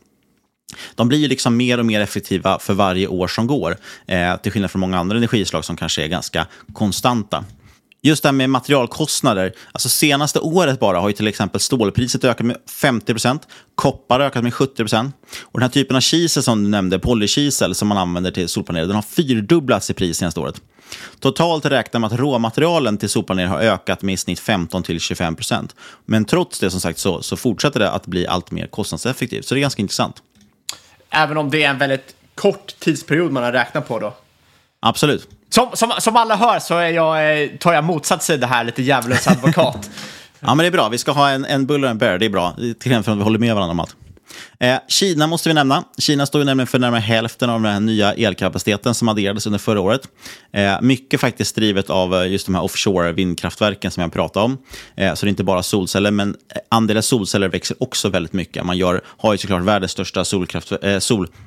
Speaker 15: De blir liksom mer och mer effektiva för varje år som går, eh, till skillnad från många andra energislag som kanske är ganska konstanta. Just det här med materialkostnader, alltså senaste året bara har ju till exempel stålpriset ökat med femtio procent, koppar ökat med sjuttio procent, och den här typen av kisel som du nämnde, polykisel som man använder till solpaneler, den har fyrdubblats i pris senaste året. Totalt räknar man att råmaterialen till solpaneler har ökat med i snitt femton till tjugofem procent, men trots det som sagt så, så fortsätter det att bli allt mer kostnadseffektivt, så det är ganska intressant.
Speaker 16: Även om det är en väldigt kort tidsperiod man har räknat på då?
Speaker 15: Absolut.
Speaker 16: Som, som, som alla hör så är jag, tar jag motsatt sida här, lite djävulens advokat.
Speaker 15: Ja, men det är bra. Vi ska ha en, en bull och en bear. Det är bra. Till exempel för att vi håller med varandra om allt. Eh, Kina måste vi nämna. Kina står ju nämligen för närmare hälften av den här nya elkapaciteten som adderades under förra året. Eh, mycket faktiskt drivet av just de här offshore vindkraftverken som jag pratade om. Eh, så det är inte bara solceller, men andelen solceller växer också väldigt mycket. Man gör, har ju såklart världens största solkraft, eh,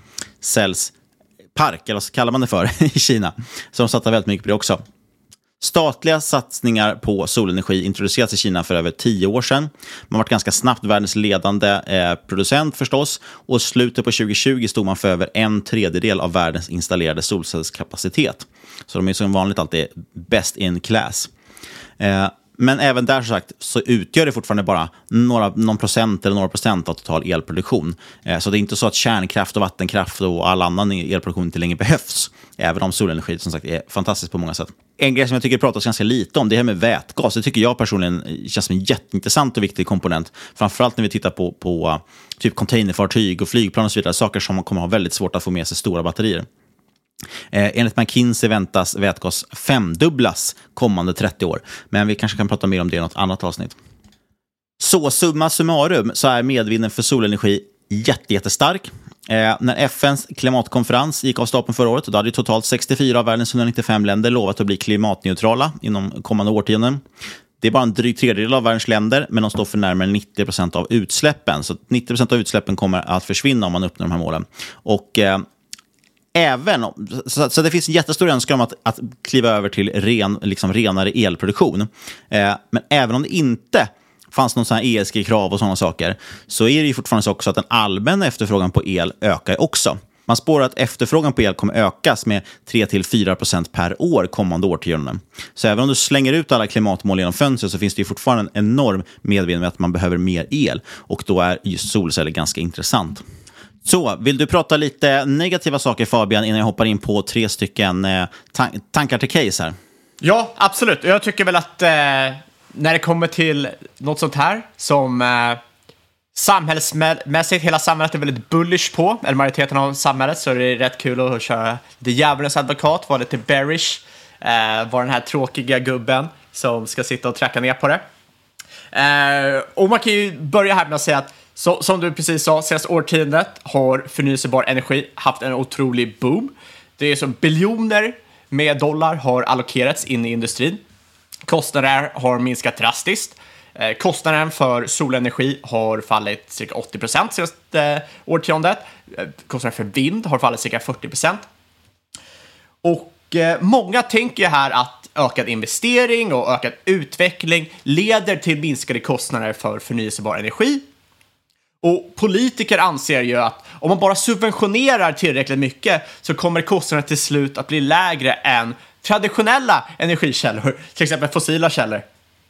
Speaker 15: solcellspark, eller så kallar man det för, i Kina. Så de satsar väldigt mycket på det också. Statliga satsningar på solenergi introducerades i Kina för över tio år sedan. Man var ganska snabbt världens ledande eh, producent förstås. Och i slutet på tjugo tjugo stod man för över en tredjedel av världens installerade solcellskapacitet. Så de är som vanligt alltid best in class. Eh, men även där, så sagt, så utgör det fortfarande bara några, någon procent eller några procent av total elproduktion. Eh, så det är inte så att kärnkraft och vattenkraft och all annan elproduktion inte längre behövs. Även om solenergi som sagt är fantastiskt på många sätt. En grej som jag tycker pratas ganska lite om, det här med vätgas. Det tycker jag personligen känns som en jätteintressant och viktig komponent. Framförallt när vi tittar på, på typ containerfartyg och flygplan och så vidare. Saker som man kommer ha väldigt svårt att få med sig stora batterier. Eh, enligt McKinsey väntas vätgas femdubblas kommande trettio år. Men vi kanske kan prata mer om det i något annat avsnitt. Så summa summarum så är medvinden för solenergi jätte, jättestark. Eh, när F N:s klimatkonferens gick av stapeln förra året, då hade totalt sextiofyra av världens etthundranittiofem länder lovat att bli klimatneutrala inom kommande årtionden. Det är bara en dryg tredjedel av världens länder, men de står för närmare nittio procent av utsläppen. Så nittio procent av utsläppen kommer att försvinna om man uppnår de här målen. Och eh, även så, så det finns en jättestor önskan om att, att kliva över till ren, liksom renare elproduktion. Eh, men även om det inte fanns någon sån här E S G-krav och sådana saker, så är det ju fortfarande så också att den allmänna efterfrågan på el ökar också. Man spårar att efterfrågan på el kommer ökas med tre till fyra procent per år kommande årtionden. Så även om du slänger ut alla klimatmål genom fönstret så finns det ju fortfarande en enorm medvetenhet med att man behöver mer el. Och då är just solceller ganska intressant. Så, vill du prata lite negativa saker, Fabian, innan jag hoppar in på tre stycken eh, tan- tankar till case här?
Speaker 16: Ja, absolut. Jag tycker väl att eh, när det kommer till något sånt här som eh, samhällsmässigt, hela samhället är väldigt bullish på, eller majoriteten av samhället, så är det rätt kul att köra det djävulens advokat, vara lite bearish, eh, vara den här tråkiga gubben som ska sitta och tracka ner på det. Eh, och man kan ju börja här med att säga att Så, som du precis sa, senaste årtiondet har förnyelsebar energi haft en otrolig boom. Det är så biljoner med dollar har allokerats in i industrin. Kostnader har minskat drastiskt. Eh, kostnaden för solenergi har fallit cirka åttio procent senaste eh, årtiondet. Eh, kostnaden för vind har fallit cirka fyrtio procent. Och eh, många tänker här att ökad investering och ökad utveckling leder till minskade kostnader för förnyelsebar energi. Och politiker anser ju att om man bara subventionerar tillräckligt mycket så kommer kostnaderna till slut att bli lägre än traditionella energikällor, till exempel fossila källor.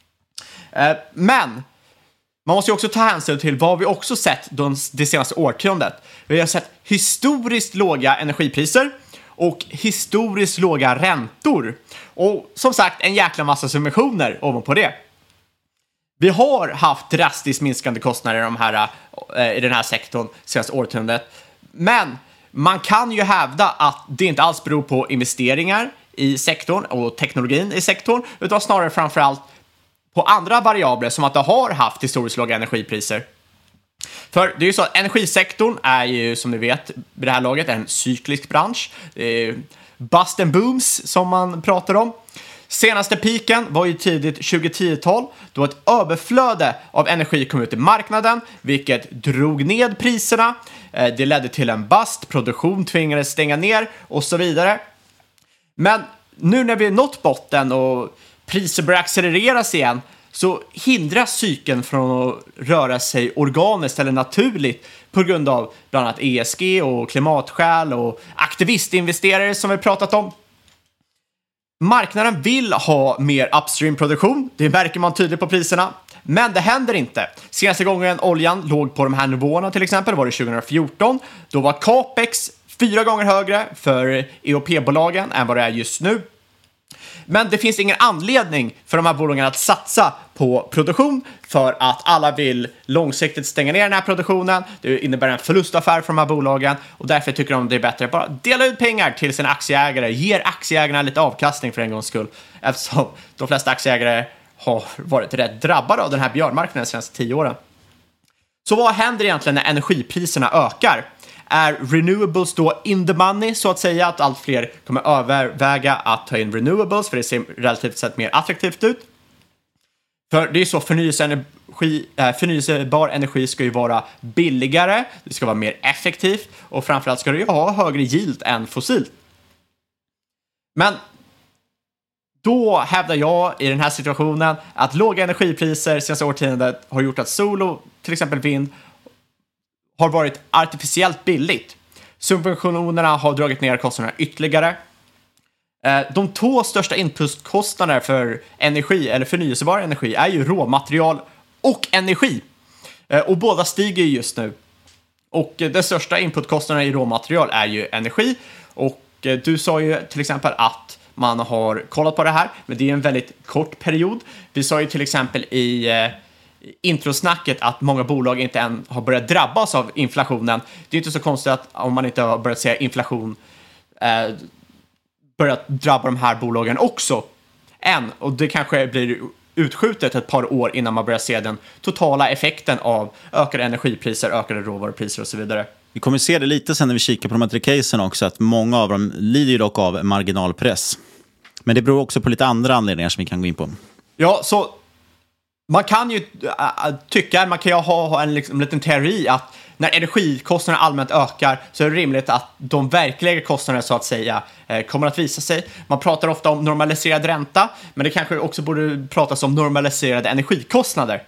Speaker 16: Men man måste ju också ta hänsyn till vad vi också sett det senaste årtiondet. Vi har sett historiskt låga energipriser och historiskt låga räntor. Och som sagt, en jäkla massa subventioner ovanpå det. Vi har haft drastiskt minskande kostnader i, de här, i den här sektorn senaste årtiondet. Men man kan ju hävda att det inte alls beror på investeringar i sektorn och teknologin i sektorn, utan snarare framförallt på andra variabler, som att det har haft historiskt låga energipriser. För det är ju så att energisektorn är ju, som ni vet, vid det här laget en cyklisk bransch. Det är bust and booms som man pratar om. Senaste piken var ju tidigt tjugo-tio-tal, då ett överflöde av energi kom ut i marknaden, vilket drog ned priserna. Det ledde till en bust, produktion tvingades stänga ner och så vidare. Men nu när vi har nått botten och priser börjar accelereras igen, så hindras cykeln från att röra sig organiskt eller naturligt på grund av bland annat E S G och klimatskäl och aktivistinvesterare som vi pratat om. Marknaden vill ha mer upstream-produktion, det märker man tydligt på priserna, men det händer inte. Senaste gången oljan låg på de här nivåerna till exempel var det tjugohundrafjorton, då var capex fyra gånger högre för E O P-bolagen än vad det är just nu. Men det finns ingen anledning för de här bolagen att satsa på produktion för att alla vill långsiktigt stänga ner den här produktionen. Det innebär en förlustaffär för de här bolagen och därför tycker de det är bättre att bara dela ut pengar till sina aktieägare, ger aktieägarna lite avkastning för en gångs skull, eftersom de flesta aktieägare har varit rätt drabbade av den här björnmarknaden de senaste tio åren. Så vad händer egentligen när energipriserna ökar? Är renewables då in the money, så att säga, att allt fler kommer överväga att ta in renewables för det ser relativt sett mer attraktivt ut? För det är så, förnyelseenergi, förnyelsebar energi ska ju vara billigare, det ska vara mer effektivt och framförallt ska det ju ha högre yield än fossilt. Men då hävdar jag i den här situationen att låga energipriser senaste årtiondet har gjort att sol och till exempel vind har varit artificiellt billigt. Subventionerna har dragit ner kostnaderna ytterligare. De två största inputkostnaderna för energi eller förnyelsebar energi är ju råmaterial och energi. Och båda stiger just nu. Och den största inputkostnaden i råmaterial är ju energi. Och du sa ju till exempel att man har kollat på det här, men det är en väldigt kort period. Vi sa ju till exempel i eh, introsnacket att många bolag inte än har börjat drabbas av inflationen. Det är inte så konstigt att om man inte har börjat se inflation eh, börjat drabba de här bolagen också än. Och det kanske blir utskjutet ett par år innan man börjar se den totala effekten av ökade energipriser, ökade råvarupriser och så vidare.
Speaker 15: Vi kommer se det lite sen när vi kikar på de här tre casen också, att många av dem lider ju dock av marginalpress. Men det beror också på lite andra anledningar som vi kan gå in på.
Speaker 16: Ja, så man kan ju äh, tycka, man kan ju ha, ha en liksom, liten teori att när energikostnaderna allmänt ökar så är det rimligt att de verkliga kostnaderna så att säga eh, kommer att visa sig. Man pratar ofta om normaliserad ränta, men det kanske också borde pratas om normaliserade energikostnader.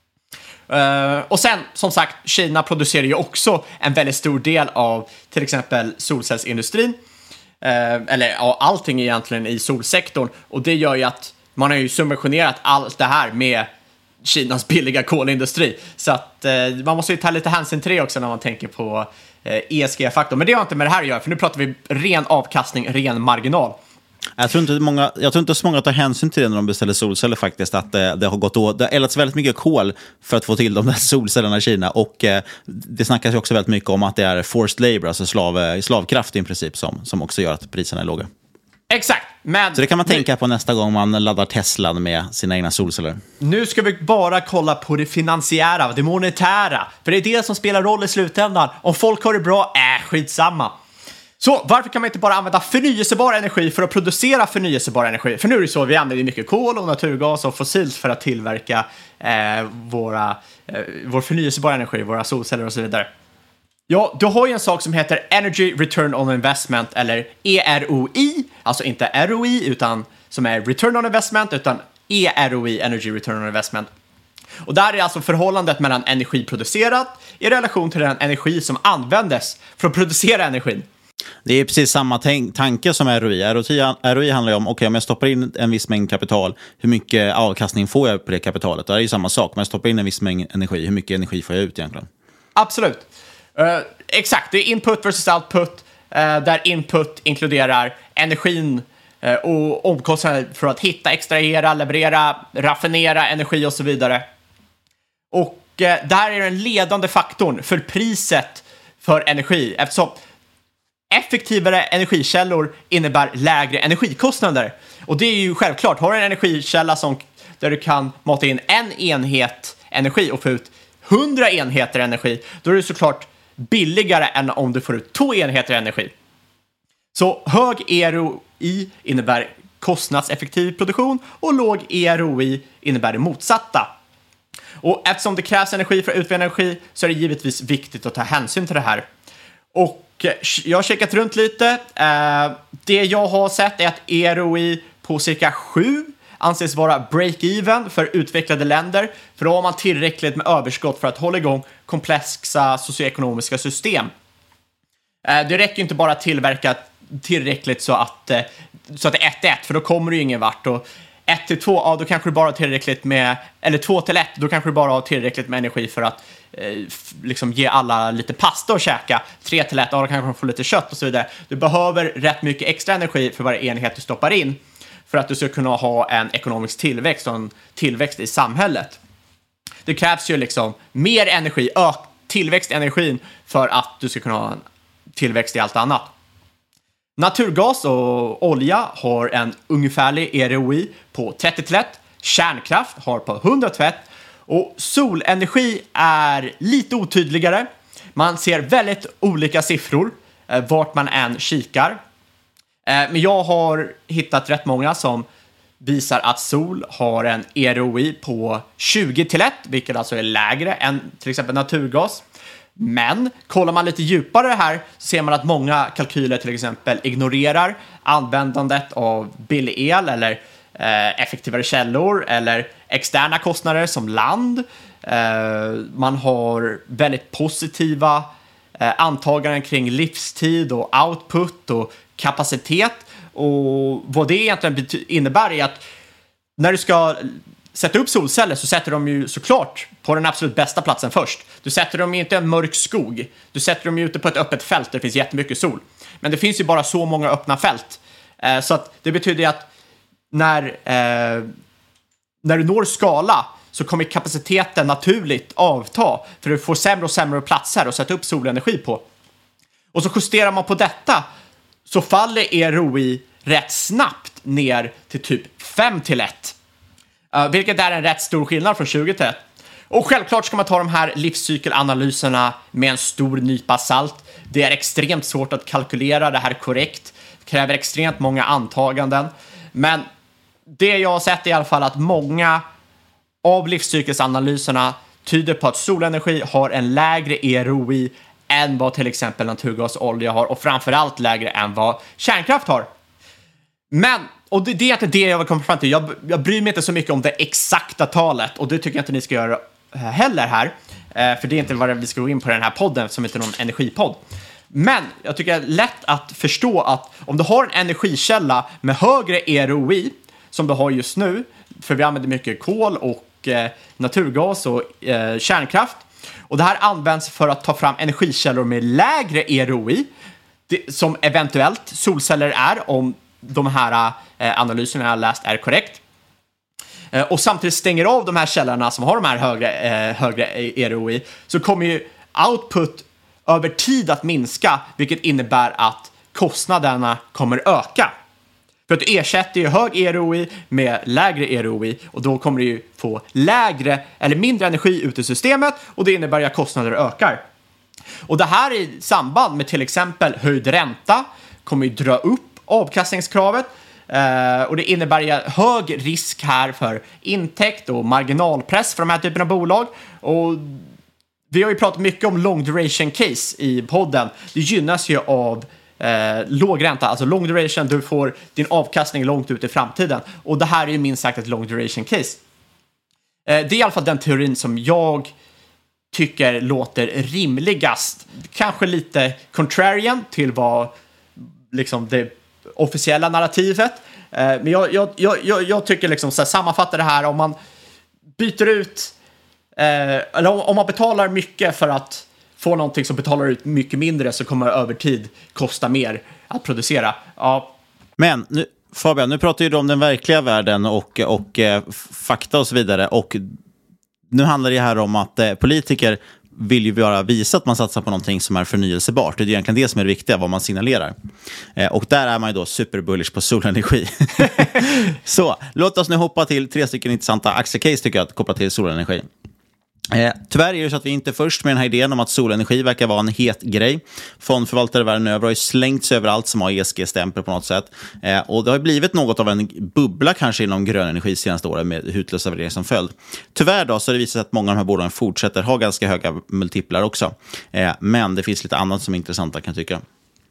Speaker 16: Uh, och sen, som sagt, Kina producerar ju också en väldigt stor del av till exempel solcellsindustrin. Uh, eller ja, allting egentligen i solsektorn. Och det gör ju att man har ju subventionerat allt det här med Kinas billiga kolindustri. Så att uh, man måste ju ta lite hänsyn till det också när man tänker på uh, E S G-faktorn. Men det har inte med det här att göra, för nu pratar vi ren avkastning, ren marginal.
Speaker 15: Jag tror, inte många, jag tror inte så många tar hänsyn till det när de beställer solceller faktiskt, att det, det har gått åt, det har eldats väldigt mycket kol för att få till de där solcellerna i Kina, och eh, det snackas ju också väldigt mycket om att det är forced labor, alltså slav, slavkraft i princip, som, som också gör att priserna är låga.
Speaker 16: Exakt, men
Speaker 15: så det kan man
Speaker 16: nu,
Speaker 15: tänka på nästa gång man laddar Teslan med sina egna solceller.
Speaker 16: Nu ska vi bara kolla på det finansiära, det monetära, för det är det som spelar roll i slutändan. Om folk har det bra, är äh, skitsamma. Så varför kan man inte bara använda förnyelsebar energi för att producera förnyelsebar energi? För nu är det så, vi använder mycket kol och naturgas och fossilt för att tillverka eh, våra, eh, vår förnyelsebar energi, våra solceller och så vidare. Ja, du har ju en sak som heter Energy Return on Investment, eller E R O I, alltså inte R O I utan som är Return on Investment, utan E R O I, Energy Return on Investment. Och där är alltså förhållandet mellan energi producerat i relation till den energi som användes för att producera energin.
Speaker 15: Det är precis samma tänk- tanke som R O I. R O I handlar ju om, okej, okay, om jag stoppar in en viss mängd kapital, hur mycket avkastning får jag på det kapitalet? Det är ju samma sak, om jag stoppar in en viss mängd energi, hur mycket energi får jag ut egentligen?
Speaker 16: Absolut. Uh, exakt, det är input versus output, uh, där input inkluderar energin uh, och omkostnader för att hitta, extrahera, leverera, raffinera energi och så vidare. Och uh, där är den ledande faktorn för priset för energi, eftersom effektivare energikällor innebär lägre energikostnader. Och det är ju självklart, har du en energikälla som, där du kan mata in en enhet energi och få ut hundra enheter energi, då är det såklart billigare än om du får ut två enheter energi. Så hög E R O I innebär kostnadseffektiv produktion och låg E R O I innebär det motsatta. Och eftersom det krävs energi för att utvinna energi så är det givetvis viktigt att ta hänsyn till det här. Och jag har checkat runt lite. Det jag har sett är att E R O I på cirka sju anses vara break-even för utvecklade länder. För då har man tillräckligt med överskott för att hålla igång komplexa socioekonomiska system. Det räcker inte bara att tillverka tillräckligt så att, så att det är ett ett, för då kommer du ju ingen vart. Och ett till två, ja, då kanske du bara har tillräckligt med, eller två till ett, då kanske du bara har tillräckligt med energi för att eh, liksom ge alla lite pasta att käka. tre till ett, ja, då kanske de får lite kött och så vidare. Du behöver rätt mycket extra energi för varje enhet du stoppar in. för att du ska kunna ha en ekonomisk tillväxt och en tillväxt i samhället. Det krävs ju liksom mer energi, ök, tillväxt i energin för att du ska kunna ha en tillväxt i allt annat. Naturgas och olja har en ungefärlig E R O I på trettio till ett, kärnkraft har på hundra till ett och solenergi är lite otydligare. Man ser väldigt olika siffror eh, vart man än kikar. Eh, men jag har hittat rätt många som visar att sol har en E R O I på tjugo till ett, vilket alltså är lägre än till exempel naturgas. Men kollar man lite djupare här så ser man att många kalkyler till exempel ignorerar användandet av billig el eller eh, effektivare källor eller externa kostnader som land. Eh, man har väldigt positiva eh, antaganden kring livstid och output och kapacitet. Och vad det egentligen innebär är att när du ska sätta upp solceller så sätter de ju såklart på den absolut bästa platsen först. Du sätter dem inte i en mörk skog. Du sätter dem ute på ett öppet fält där det finns jättemycket sol. Men det finns ju bara så många öppna fält. Eh, så att det betyder att när, eh, när du når skala så kommer kapaciteten naturligt avta. För du får sämre och sämre platser att sätta upp solenergi på. Och så justerar man på detta så faller E R O I rätt snabbt ner till typ fem till ett. Uh, vilket är en rätt stor skillnad från tjugo till ett. Och självklart ska man ta de här livscykelanalyserna med en stor nypa salt. Det är extremt svårt att kalkylera det här korrekt. Det kräver extremt många antaganden. Men det jag har sett är i alla fall att många av livscykelsanalyserna tyder på att solenergi har en lägre E R O I än vad till exempel naturgas och olja har. Och framförallt lägre än vad kärnkraft har. Men, och det, det är inte det jag vill komma fram till. Jag, jag bryr mig inte så mycket om det exakta talet. Och det tycker jag inte ni ska göra heller här. Eh, för det är inte vad vi ska gå in på den här podden som inte är någon energipodd. Men jag tycker det är lätt att förstå att om du har en energikälla med högre E R O I som du har just nu. För vi använder mycket kol och eh, naturgas och eh, kärnkraft. Och det här används för att ta fram energikällor med lägre E R O I. Det, som eventuellt solceller är om de här eh, analyserna jag har läst är korrekt. Eh, och samtidigt stänger av de här källorna som har de här högre, eh, högre E R O I. Så kommer ju output över tid att minska. Vilket innebär att kostnaderna kommer öka. För att du ersätter ju hög E R O I med lägre E R O I. Och då kommer du ju få lägre eller mindre energi ut i systemet. Och det innebär att kostnader ökar. Och det här i samband med till exempel höjd ränta kommer ju dra upp avkastningskravet. Eh, och det innebär ju hög risk här för intäkt och marginalpress för de här typerna av bolag. Och vi har ju pratat mycket om long duration case i podden. Det gynnas ju av eh, låg ränta, alltså long duration. Du får din avkastning långt ut i framtiden. Och det här är ju minst sagt ett long duration case. Eh, det är i alla fall den teorin som jag tycker låter rimligast. Kanske lite contrarian till vad liksom det officiella narrativet. Eh, men jag, jag, jag, jag tycker liksom så här, sammanfatta det här om man byter ut eh, eller om, om man betalar mycket för att få någonting som betalar ut mycket mindre så kommer det över tid kosta mer att producera. Ja.
Speaker 15: Men nu, Fabian, nu pratar ju du om den verkliga världen och, och eh, fakta och så vidare, och nu handlar det här om att eh, politiker vill ju bara visa att man satsar på någonting som är förnyelsebart. Det är egentligen det som är det viktiga, vad man signalerar. Eh, och där är man ju då superbullish på solenergi. Så, låt oss nu hoppa till tre stycken intressanta aktiecase tycker jag, kopplat till solenergi. Eh, tyvärr är det så att vi inte är först med den här idén om att solenergi verkar vara en het grej. Fondförvaltare världen över har ju slängts överallt som har E S G-stämpel på något sätt. Eh, och det har blivit något av en bubbla kanske inom grön energi senaste åren med hutlösa värderingar som följd. Tyvärr då så har det visat sig att många av de här bolagen fortsätter ha ganska höga multiplar också. Eh, men det finns lite annat som är intressant kan jag tycka.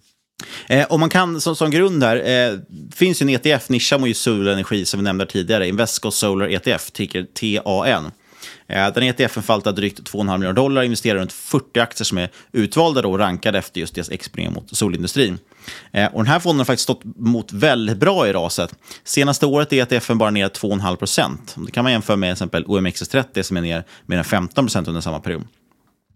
Speaker 15: Eh, och man kan som, som grund här, eh, finns ju en E T F, nischar mot solenergi som vi nämnde tidigare. Invesco Solar E T F, ticker T A N. Den E T F förvaltar drygt två komma fem miljarder dollar och investerar runt fyrtio aktier som är utvalda och rankade efter just deras exponering mot solindustrin. Och den här fonden har faktiskt stått mot väldigt bra i raset. Senaste året är E T F bara ner två komma fem procent. Det kan man jämföra med exempel O M X S trettio som är ner mer än femton procent under samma period.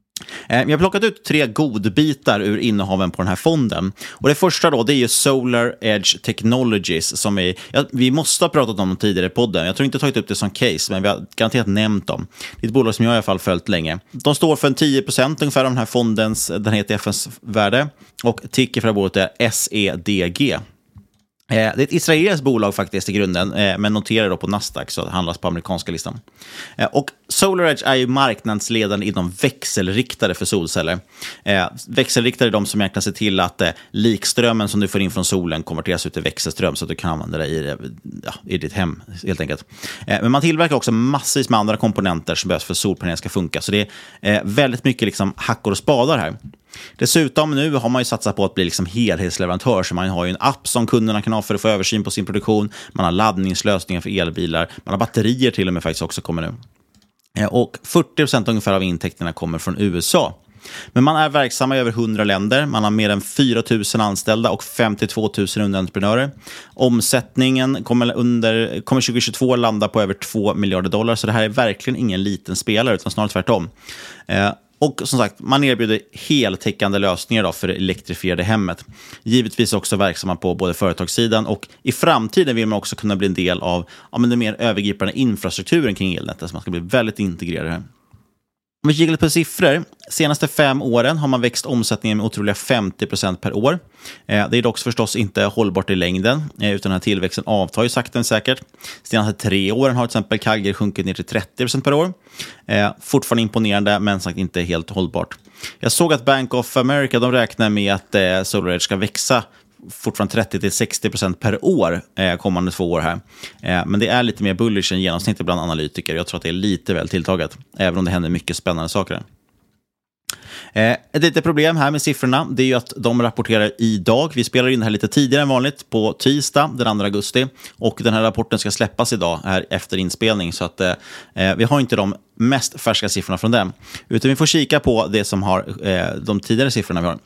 Speaker 15: Jag har plockat ut tre godbitar ur innehaven på den här fonden. Och det första då, det är ju Solar Edge Technologies som är, ja, vi måste ha pratat om dem tidigare i podden. Jag tror inte tagit upp det som case, men vi har garanterat nämnt dem. Det är ett bolag som jag i alla fall följt länge. De står för en tio procent ungefär av den här fondens, den heter F N:s värde. Och ticker för det bolaget är S E D G. Det är ett israeliskt bolag faktiskt i grunden, men noterar då på Nasdaq, så det handlas på amerikanska listan. Och SolarEdge är ju marknadsledande inom växelriktare för solceller. Växelriktare är de som egentligen ser till att likströmmen som du får in från solen konverteras ut till växelström så att du kan använda det i, ja, i ditt hem helt enkelt. Men man tillverkar också massvis med andra komponenter som behövs för att solpaneler ska funka. Så det är väldigt mycket liksom hackor och spadar här. Dessutom nu har man ju satsat på att bli liksom helhetsleverantör, så man har ju en app som kunderna kan ha för att få översyn på sin produktion. Man har laddningslösningar för elbilar, man har batterier till och med faktiskt också kommer nu. Och fyrtio procent ungefär av intäkterna kommer från U S A. Men man är verksamma i över hundra länder, man har mer än fyra tusen anställda och femtiotvå tusen underentreprenörer. Omsättningen kommer, under, kommer tjugohundratjugotvå landa på över två miljarder dollar, så det här är verkligen ingen liten spelare utan snarare tvärtom. Eh, Och som sagt, man erbjuder heltäckande lösningar då för det elektrifierade hemmet. Givetvis också verksamma på både företagssidan, och i framtiden vill man också kunna bli en del av ja, men den mer övergripande infrastrukturen kring elnätet, så man ska bli väldigt integrerad här. Om vi kikar lite på siffror, senaste fem åren har man växt omsättningen med otroliga femtio procent per år. Eh, det är dock förstås inte hållbart i längden, eh, utan den här tillväxten avtar ju sakta men säkert. Senaste tre åren har till exempel C A G R sjunkit ner till trettio procent per år. Eh, fortfarande imponerande, men sagt inte helt hållbart. Jag såg att Bank of America, de räknar med att eh, SolarEdge ska växa fortfarande trettio till sextio procent per år eh, kommande två år här. Eh, men det är lite mer bullish än genomsnittet bland analytiker. Jag tror att det är lite väl tilltaget, även om det händer mycket spännande saker. Eh, ett litet problem här med siffrorna, det är ju att de rapporterar idag. Vi spelar in det här lite tidigare än vanligt på tisdag den andra augusti, och den här rapporten ska släppas idag här efter inspelning, så att eh, vi har inte de mest färska siffrorna från dem, utan vi får kika på det som har eh, de tidigare siffrorna vi har.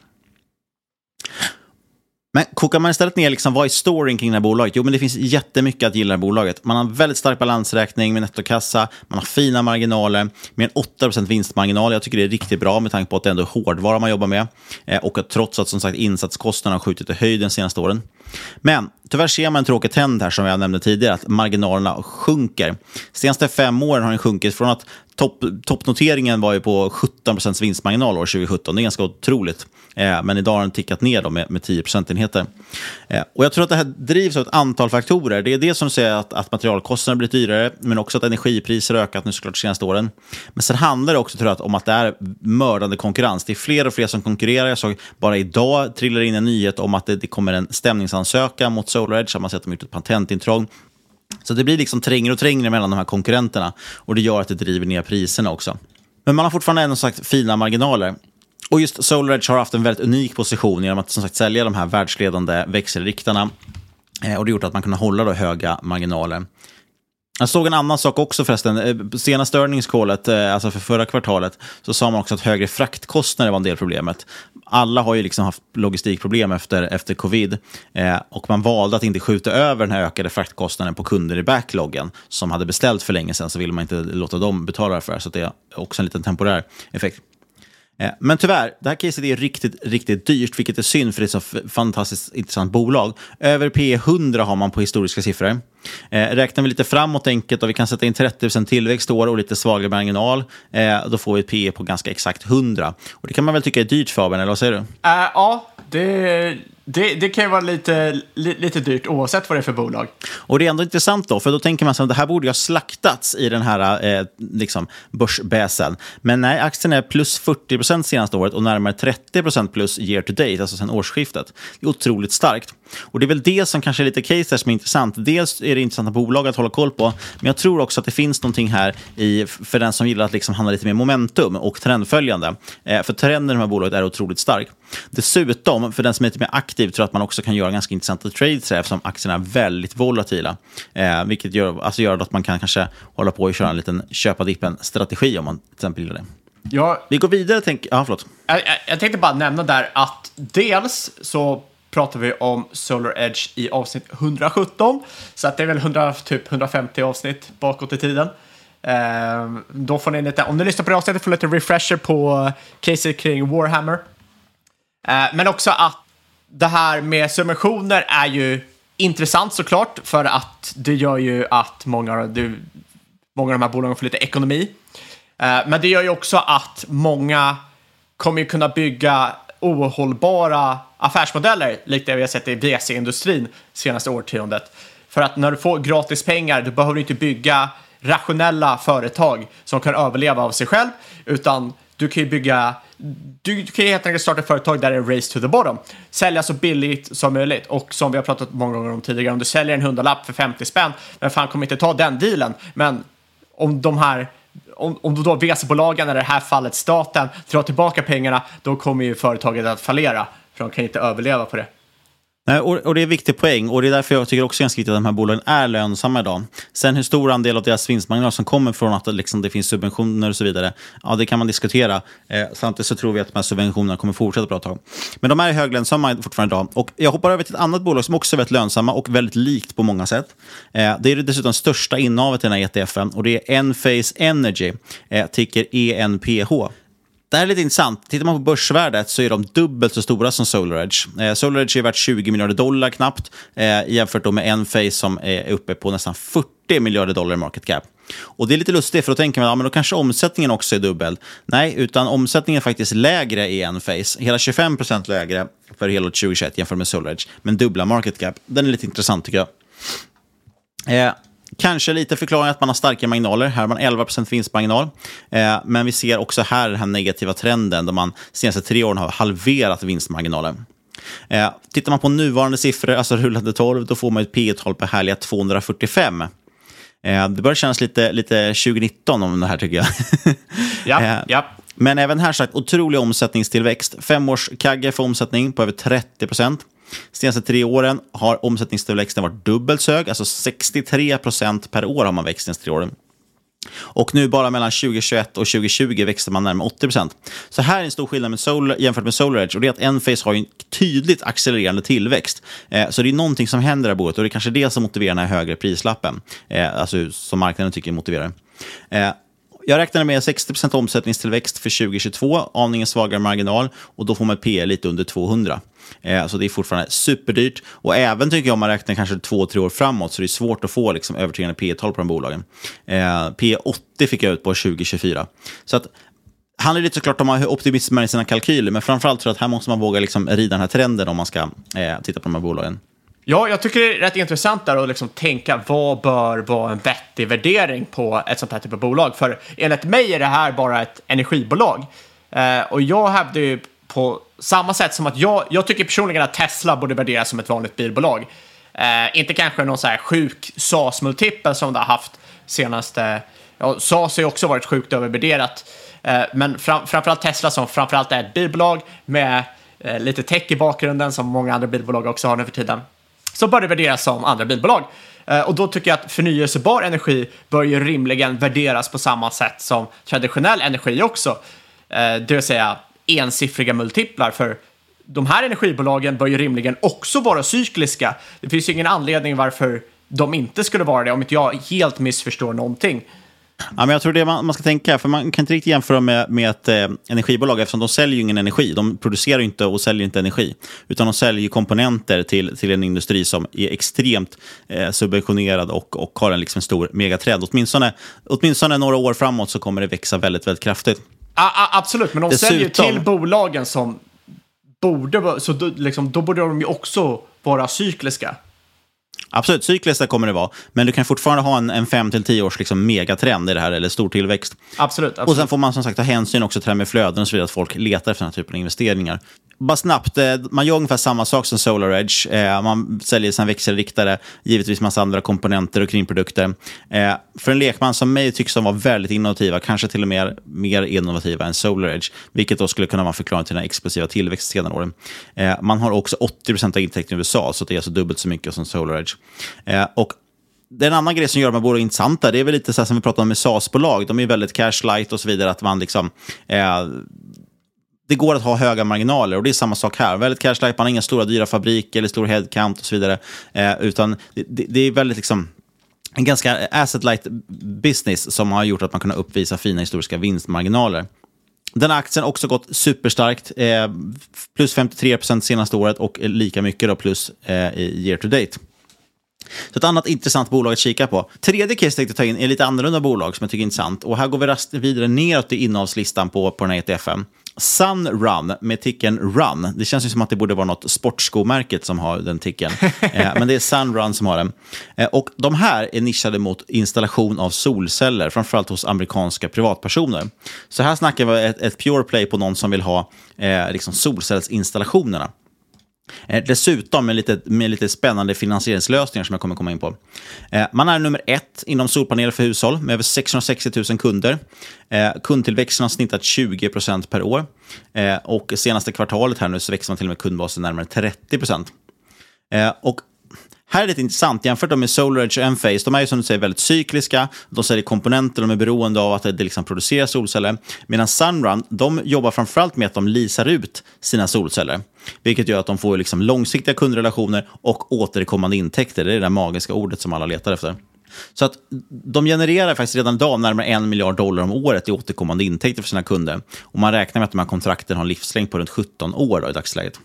Speaker 15: Men kokar man istället ner liksom, vad är storyn kring det här bolaget? Jo, men det finns jättemycket att gilla det här bolaget. Man har en väldigt stark balansräkning med nettokassa, man har fina marginaler, mer än åtta procent vinstmarginal. Jag tycker det är riktigt bra med tanke på att det ändå är hårdvara man jobbar med. Eh, och att trots att som sagt insatskostnaderna har skjutit i höjden de senaste åren. Men tyvärr ser man en tråkig trend här som jag nämnde tidigare, att marginalerna sjunker. Senaste fem åren har den sjunkit från att topp, toppnoteringen var ju på sjutton procent vinstmarginal år tjugohundrasjutton. Det är ganska otroligt. Eh, men idag har den tickat ner då med, med tio procentenheter. Eh, och jag tror att det här drivs av ett antal faktorer. Det är det som säger att, att materialkostnaderna blir dyrare, men också att energipriser ökat nu såklart de senaste åren. Men sen handlar det också tror jag, om att det är mördande konkurrens. Det är fler och fler som konkurrerar. Jag såg bara idag trillar in en nyhet om att det, det kommer en stämningsansökan mot SolarEdge. Man sett att de har gjort ett patentintrång. Så det blir liksom trängre och trängre mellan de här konkurrenterna, och det gör att det driver ner priserna också. Men man har fortfarande ändå sagt fina marginaler. Och just SolarEdge har haft en väldigt unik position genom att som sagt sälja de här världsledande växelriktarna. Eh, och det har gjort att man kan hålla då höga marginaler. Jag såg en annan sak också förresten. Senaste earningscallet, alltså för förra kvartalet, så sa man också att högre fraktkostnader var en del problemet. Alla har ju liksom haft logistikproblem efter, efter covid. Eh, och man valde att inte skjuta över den här ökade fraktkostnaden på kunder i backloggen som hade beställt för länge sedan, så ville man inte låta dem betala för det. Så det är också en liten temporär effekt. Men tyvärr, det här caset är riktigt, riktigt dyrt, vilket är synd för det är så fantastiskt intressant bolag. Över P hundra har man på historiska siffror. Eh, räknar vi lite framåt enkelt och vi kan sätta in trettio procent tillväxt år och lite svagare marginal, eh, då får vi ett P E på ganska exakt hundra. Och det kan man väl tycka är dyrt, Fabian, eller vad säger du? Uh,
Speaker 16: ja, det, det, det kan ju vara lite, li, lite dyrt oavsett vad det är för bolag.
Speaker 15: Och det är ändå intressant då, för då tänker man att det här borde ju ha slaktats i den här eh, liksom börsbäsen. Men nej, aktien är plus fyrtio procent senaste året och närmare trettio procent plus year to date, alltså sedan årsskiftet. Det är otroligt starkt. Och det är väl det som kanske är lite case som är intressant. Dels är det intressanta bolag att hålla koll på, men jag tror också att det finns någonting här i, för den som gillar att liksom handla lite mer momentum och trendföljande. Eh, för trenden i de här bolaget är otroligt stark. Dessutom, för den som är lite mer aktiv, tror jag att man också kan göra ganska intressanta trades här, eftersom aktierna är väldigt volatila. Eh, vilket gör, alltså gör att man kan kanske hålla på och köra en liten köpa-dippen-strategi om man till exempel gillar det.
Speaker 16: Ja,
Speaker 15: vi går vidare, tänk... Ja, förlåt.
Speaker 16: Jag, jag, jag tänkte bara nämna där att dels så pratar vi om SolarEdge i avsnitt hundrasjutton. Så att det är väl hundra, typ hundrafemtio avsnitt bakåt i tiden. Eh, då får ni lite, om du lyssnar på det avsnittet får ni lite refresher på caset kring Warhammer. Eh, men också att det här med subventioner är ju intressant såklart, för att det gör ju att många, du, många av de här bolagen får lite ekonomi. Eh, men det gör ju också att många kommer ju kunna bygga ohållbara affärsmodeller, likt det vi har sett i V C-industrin senaste årtiondet. För att när du får gratis pengar, du behöver inte bygga rationella företag som kan överleva av sig själv, utan du kan ju bygga, du, du kan ju helt enkelt starta ett företag där det är race to the bottom. Sälja så billigt som möjligt, och som vi har pratat många gånger om tidigare, om du säljer en hundralapp för femtio spänn, men fan kommer inte ta den dealen. Men om de här Om, om då V C-bolagen, eller i det här fallet staten, drar tillbaka pengarna, då kommer ju företaget att fallera, för de kan inte överleva på det.
Speaker 15: Nej, och, och det är en viktig poäng, och det är därför jag tycker också ganska viktigt att de här bolagen är lönsamma idag. Sen hur stor andel av deras vinstmarginal som kommer från att liksom, det finns subventioner och så vidare, ja, det kan man diskutera. Eh, samtidigt så tror vi att de här subventionerna kommer fortsätta bra tag. Men de är höglönsamma fortfarande idag. Och jag hoppar över till ett annat bolag som också är väldigt lönsamma och väldigt likt på många sätt. Eh, det är dessutom största innehavet i den här E T F:en, och det är Enphase Energy, eh, ticker E N P H. Det här är lite intressant. Tittar man på börsvärdet så är de dubbelt så stora som SolarEdge. Eh, SolarEdge är värt tjugo miljarder dollar knappt, eh, jämfört då med Enphase som är uppe på nästan fyrtio miljarder dollar i market cap. Och det är lite lustigt, för då tänker man, ja, men då kanske omsättningen också är dubbel. Nej, utan omsättningen är faktiskt lägre i Enphase. Hela tjugofem procent lägre för hela tjugohundratjugoett jämfört med SolarEdge. Men dubbla market cap. Den är lite intressant tycker jag. Eh, Kanske lite förklaring att man har starka marginaler. Här har man elva procent vinstmarginal. Eh, men vi ser också här den här negativa trenden, då man senaste tre åren har halverat vinstmarginalen. Eh, tittar man på nuvarande siffror, alltså rullande tolv, då får man ett P E-tal på härliga tvåhundrafyrtiofem. Eh, det börjar kännas lite, lite tjugonitton om det här tycker jag.
Speaker 16: Ja,
Speaker 15: eh,
Speaker 16: ja.
Speaker 15: Men även här sagt, otrolig omsättningstillväxt. Fem års C A G R för omsättning på över trettio procent. Senaste tre åren har omsättningstillväxten varit dubbelt så hög, alltså sextiotre procent per år har man växt senaste tre åren. Och nu bara mellan tjugohundratjugoett och tjugohundratjugo växte man närmare åttio procent. Så här är en stor skillnad med Solar, jämfört med SolarEdge, och det är att Enphase har en tydligt accelererande tillväxt. Eh, så det är någonting som händer där bordet, och det är kanske det som motiverar den här högre prislappen. Eh, alltså som marknaden tycker motiverar. Eh, Jag räknar med sextio procent omsättningstillväxt för tjugohundratjugotvå, aningen svagare marginal, och då får man ett P E lite under tvåhundra. Eh, så det är fortfarande superdyrt, och även tycker jag om man räknar kanske två, tre år framåt, så det är svårt att få liksom övertygande P E-tal på de bolagen. Eh, P E åttio fick jag ut på tjugohundratjugofyra. Så att handlar lite såklart om hur optimistiskt man är i sina kalkyler, men framförallt tror jag att här måste man våga liksom rida den här trenden om man ska eh, titta på de här bolagen.
Speaker 16: Ja, jag tycker det är rätt intressant där att liksom tänka vad bör vara en vettig värdering på ett sånt här typ av bolag. För enligt mig är det här bara ett energibolag. Eh, och jag hävdar ju på samma sätt som att jag, jag tycker personligen att Tesla borde värderas som ett vanligt bilbolag. Eh, inte kanske någon så här sjuk S A S-multipel som det har haft senaste... Ja, S A S har ju också varit sjukt övervärderat. Eh, men fram, framförallt Tesla som framförallt är ett bilbolag med eh, lite tech i bakgrunden som många andra bilbolag också har nu för tiden. Så bör det värderas som andra bilbolag. Eh, och då tycker jag att förnyelsebar energi bör ju rimligen värderas på samma sätt som traditionell energi också. Eh, det vill säga ensiffriga multiplar, för de här energibolagen bör ju rimligen också vara cykliska. Det finns ju ingen anledning varför de inte skulle vara det, om inte jag helt missförstår någonting.
Speaker 15: Ja, men jag tror det man, man ska tänka, för man kan inte riktigt jämföra med, med ett eh, energibolag, eftersom de säljer ju ingen energi. De producerar ju inte och säljer inte energi, utan de säljer komponenter till, till en industri som är extremt eh, subventionerad och, och har en liksom stor megatrend. Åtminstone, åtminstone några år framåt så kommer det växa väldigt, väldigt kraftigt.
Speaker 16: A- a- absolut, men de Dessutom, säljer till bolagen som borde, så då, liksom, då borde de ju också vara cykliska.
Speaker 15: Absolut, cykliskt kommer det vara. Men du kan fortfarande ha en, en fem till tio års liksom megatrend i det här, eller stor tillväxt.
Speaker 16: Absolut, absolut.
Speaker 15: Och sen får man som sagt ta hänsyn också till det här med flöden och så vidare, att folk letar efter den här typen av investeringar. Bara snabbt, man gör ungefär samma sak som SolarEdge. Man säljer sina växelriktare, givetvis massa andra komponenter och kringprodukter. För en lekman som mig tycks de vara väldigt innovativa, kanske till och med mer innovativa än SolarEdge, vilket då skulle kunna vara förklaring till den explosiva tillväxt sedan åren. Man har också åttio procent av intäkter i U S A, så det är alltså dubbelt så mycket som SolarEdge. Och det är en annan grej som gör de här bolagen intressanta. Det är väl lite så här som vi pratar om med S A S-bolag. De är väldigt cash light och så vidare, att man liksom... Eh, det går att ha höga marginaler, och det är samma sak här. Väldigt cash light, man har inga stora dyra fabriker eller stor headcount och så vidare. Eh, utan det, det är väldigt liksom... en ganska asset-light business som har gjort att man kan uppvisa fina historiska vinstmarginaler. Den här aktien har också gått superstarkt, eh, plus femtiotre procent senaste året och lika mycket då plus eh, i year to date. Så ett annat intressant bolag att kika på. Tredje case jag tänkte ta in är lite annorlunda bolag som jag tycker är intressant. Och här går vi rast vidare neråt i innehavslistan på, på den här E T F:en. Sunrun med ticken Run. Det känns ju som att det borde vara något sportskomärket som har den ticken. eh, men det är Sunrun som har den. Eh, och de här är nischade mot installation av solceller, framförallt hos amerikanska privatpersoner. Så här snackar vi ett, ett pure play på någon som vill ha eh, liksom solcellsinstallationerna. Eh, dessutom med lite, med lite spännande finansieringslösningar som jag kommer komma in på. Eh, man är nummer ett inom solpaneler för hushåll med över sexhundrasextio tusen kunder. Eh, kundtillväxten har snittat tjugo procent per år. Eh, och senaste kvartalet här nu så växer man till och med kundbasen närmare trettio procent. Eh, och här är det intressant, jämfört med SolarEdge och Enphase, de är ju som du säger väldigt cykliska, de säljer komponenter, de är beroende av att det liksom producerar solceller, medan Sunrun, de jobbar framförallt med att de leasar ut sina solceller, vilket gör att de får liksom långsiktiga kundrelationer och återkommande intäkter, det är det där magiska ordet som alla letar efter. Så att de genererar faktiskt redan idag närmare en miljard dollar om året i återkommande intäkter för sina kunder, och man räknar med att de här kontrakten har en livslängd på runt sjutton år då, i dagsläget.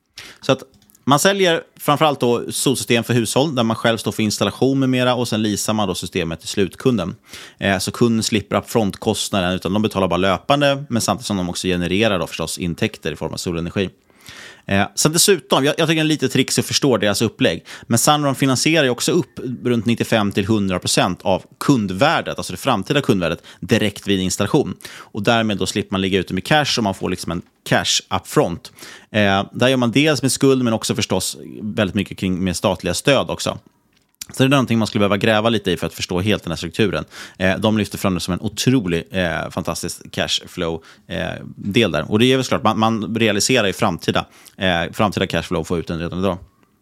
Speaker 15: Så att man säljer framförallt då solsystem för hushåll där man själv står för installation med mera, och sen leasar man då systemet till slutkunden. Eh, så kunden slipper upfrontkostnaden, utan de betalar bara löpande, men samtidigt som de också genererar då förstås intäkter i form av solenergi. Eh, så dessutom, jag, jag tycker en lite tricks att förstå deras upplägg, men Sunrun finansierar ju också upp runt nittiofem till hundra procent av kundvärdet, alltså det framtida kundvärdet, direkt vid installation. Och därmed då slipper man ligga ute med cash, och man får liksom en cash upfront. Eh, där gör man dels med skuld, men också förstås väldigt mycket kring med statliga stöd också. Så det är någonting man skulle behöva gräva lite i för att förstå helt den här strukturen. Eh, de lyfter fram det som en otrolig, eh, fantastisk cashflow-del eh, där. Och det är väl klart, man, man realiserar ju framtida, eh, framtida cashflow och får ut den redan idag.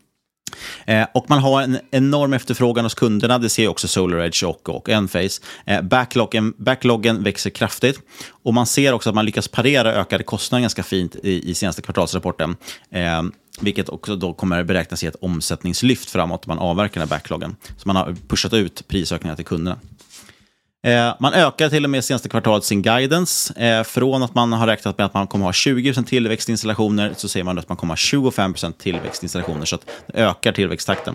Speaker 15: Eh, och man har en enorm efterfrågan hos kunderna, det ser ju också SolarEdge och, och Enphase. Eh, backloggen, backloggen växer kraftigt, och man ser också att man lyckas parera ökade kostnader ganska fint i, i senaste kvartalsrapporten. Eh, vilket också då kommer beräknas i ett omsättningslyft framåt om man avverkar den här backloggen. Så man har pushat ut prisökningar till kunderna. Eh, man ökar till och med senaste kvartalet sin guidance. Eh, från att man har räknat med att man kommer ha tjugo procent tillväxtinstallationer, så säger man att man kommer ha tjugofem procent tillväxtinstallationer, så att det ökar tillväxttakten.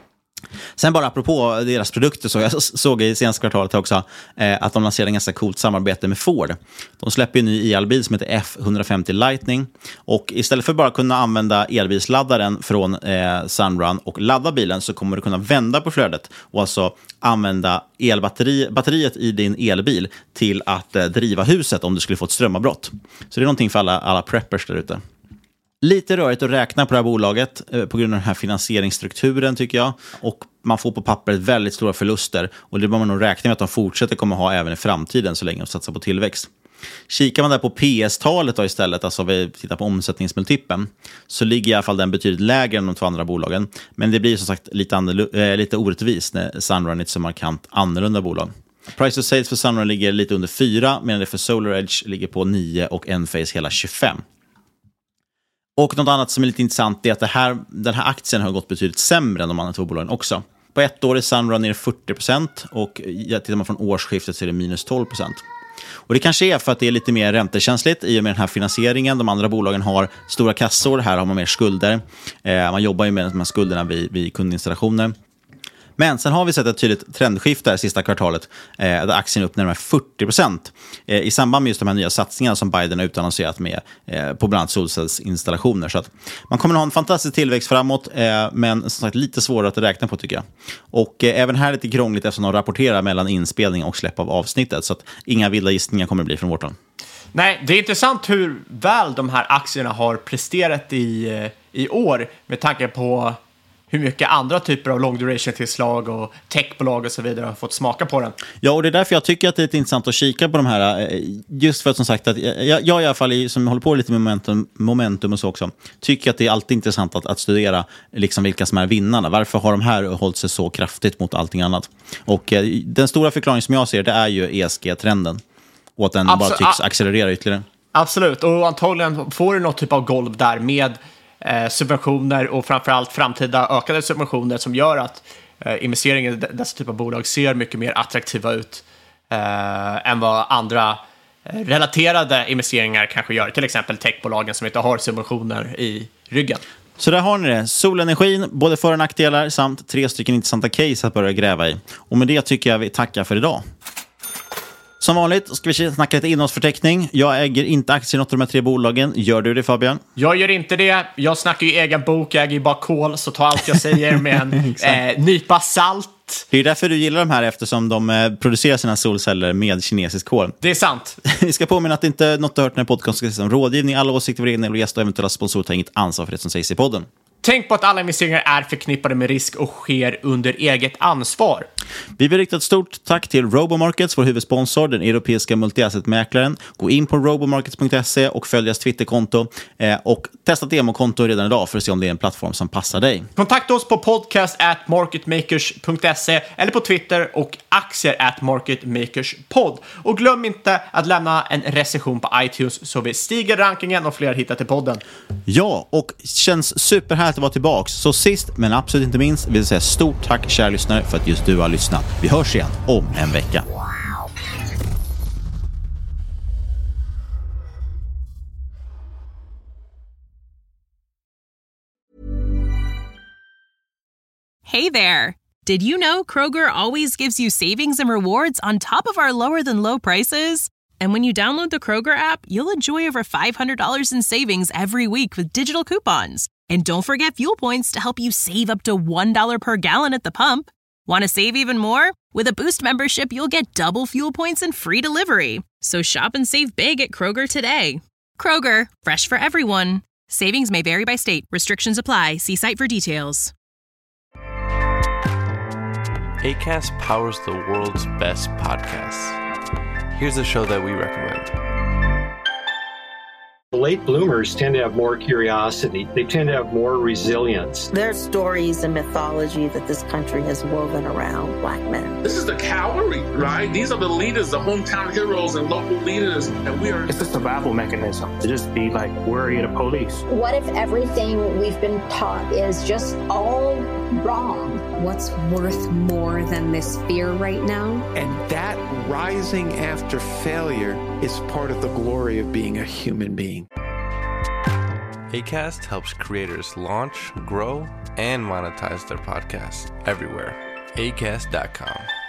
Speaker 15: Sen bara apropå deras produkter, så jag såg i senaste kvartalet också eh, att de lanserade en ganska coolt samarbete med Ford. De släpper en ny elbil som heter F hundrafemtio Lightning, och istället för bara kunna använda elbilsladdaren från eh, Sunrun och ladda bilen, så kommer du kunna vända på flödet och alltså använda elbatteriet i din elbil till att eh, driva huset om du skulle få ett strömavbrott. Så det är någonting för alla, alla preppers där ute. Lite rörigt att räkna på det här bolaget eh, på grund av den här finansieringsstrukturen, tycker jag. Och man får på pappret väldigt stora förluster. Och det bör man nog räkna med att de fortsätter komma ha även i framtiden så länge de satsar på tillväxt. Kikar man där på P S-talet då istället, alltså vi tittar på omsättningsmultipeln, så ligger i alla fall den betydligt lägre än de två andra bolagen. Men det blir som sagt lite, äh, lite orättvist när Sunrun är ett så markant annorlunda bolag. Price to sales för Sunrun ligger lite under fyra, medan det för SolarEdge ligger på nio och Enphase hela tjugofem. Och något annat som är lite intressant är att det här, den här aktien har gått betydligt sämre än de andra två bolagen också. På ett år är Sunrun ner fyrtio procent, och tittar man från årsskiftet så är det minus tolv procent. Och det kanske är för att det är lite mer räntekänsligt i och med den här finansieringen. De andra bolagen har stora kassor, här har man mer skulder. Eh, man jobbar ju med de här skulderna vid, vid kundinstallationer. Men sen har vi sett ett tydligt trendskifte här sista kvartalet, eh, där aktien är upp närmare fyrtio procent eh, i samband med just de här nya satsningarna som Biden har utannonserat med eh, på bland annat solcellsinstallationer. Så att man kommer att ha en fantastisk tillväxt framåt, eh, men som sagt lite svårare att räkna på, tycker jag. Och eh, även här lite krångligt eftersom de rapporterar mellan inspelning och släpp av avsnittet, så att inga vilda gissningar kommer att bli från vårt håll.
Speaker 16: Nej, det är intressant hur väl de här aktierna har presterat i, i år med tanke på hur mycket andra typer av long duration-tillslag och techbolag och så vidare har fått smaka på den.
Speaker 15: Ja, och det är därför jag tycker att det är intressant att kika på de här. Just för att som sagt, att jag, jag i alla fall som håller på lite med momentum, momentum och så också, tycker att det är alltid intressant att, att studera liksom vilka som är vinnarna. Varför har de här hållit sig så kraftigt mot allting annat? Och eh, den stora förklaringen som jag ser, det är ju E S G-trenden. Och att den Absolut. bara tycks accelerera ytterligare.
Speaker 16: Absolut, och antagligen får du något typ av golv där med Eh, subventioner och framförallt framtida ökade subventioner som gör att uh, investeringar i dessa typer av bolag ser mycket mer attraktiva ut uh, än vad andra uh, relaterade investeringar kanske gör. Till exempel techbolagen som inte har subventioner i ryggen.
Speaker 15: Så där har ni det. Solenergin, både för- och nackdelar samt tre stycken intressanta case att börja gräva i. Och med det tycker jag vi tackar för idag. Som vanligt ska vi snacka lite innehållsförteckning. Jag äger inte aktier i något av de här tre bolagen. Gör du det, Fabian?
Speaker 16: Jag gör inte det. Jag snackar ju egen bok, jag äger ju bara kol, så ta allt jag säger med en eh, nypa salt.
Speaker 15: Det är därför du gillar de här, eftersom de eh, producerar sina solceller med kinesisk kol.
Speaker 16: Det är sant.
Speaker 15: Vi ska påminna att det inte är något du har hört när podcasten ska ses som rådgivning. Alla åsikter, egna eller gäster och eventuella sponsorer tar inget ansvar för det som sägs i podden.
Speaker 16: Tänk på att alla investeringar är förknippade med risk och sker under eget ansvar.
Speaker 15: Vi vill rikta ett stort tack till Robomarkets, vår huvudsponsor, den europeiska multi-asset-mäklaren. Gå in på robomarkets punkt se och följ deras Twitterkonto eh, och testa ett demokonto redan idag för att se om det är en plattform som passar dig.
Speaker 16: Kontakta oss på podcast at marketmakers punkt se eller på Twitter och aktier at marketmakerspod. Och glöm inte att lämna en recension på iTunes så vi stiger rankingen och fler hittar till podden.
Speaker 15: Ja, och känns superhärligt att vara tillbaka. Så sist men absolut inte minst vill jag säga stort tack, kära lyssnare, för att just du har lyssnat. Vi hörs igen om en vecka.
Speaker 17: Hey there! Did you know Kroger always gives you savings and rewards on top of our lower-than-low prices? And when you download the Kroger app, you'll enjoy over five hundred dollars in savings every week with digital coupons. And don't forget fuel points to help you save up to one dollar per gallon at the pump. Want to save even more? With a Boost membership, you'll get double fuel points and free delivery. So shop and save big at Kroger today. Kroger, fresh for everyone. Savings may vary by state. Restrictions apply. See site for details.
Speaker 18: Acast powers the world's best podcasts. Here's a show that we recommend.
Speaker 19: Late bloomers tend to have more curiosity. They tend to have more resilience.
Speaker 20: There's stories and mythology that this country has woven around Black men.
Speaker 21: This is the cavalry, right? These are the leaders, the hometown heroes and local leaders. And we are...
Speaker 22: It's a survival mechanism to just be like worried of police.
Speaker 23: What if everything we've been taught is just all wrong?
Speaker 24: What's worth more than this fear right now?
Speaker 25: And that rising after failure is part of the glory of being a human being.
Speaker 18: Acast helps creators launch, grow, and monetize their podcasts everywhere. acast dot com.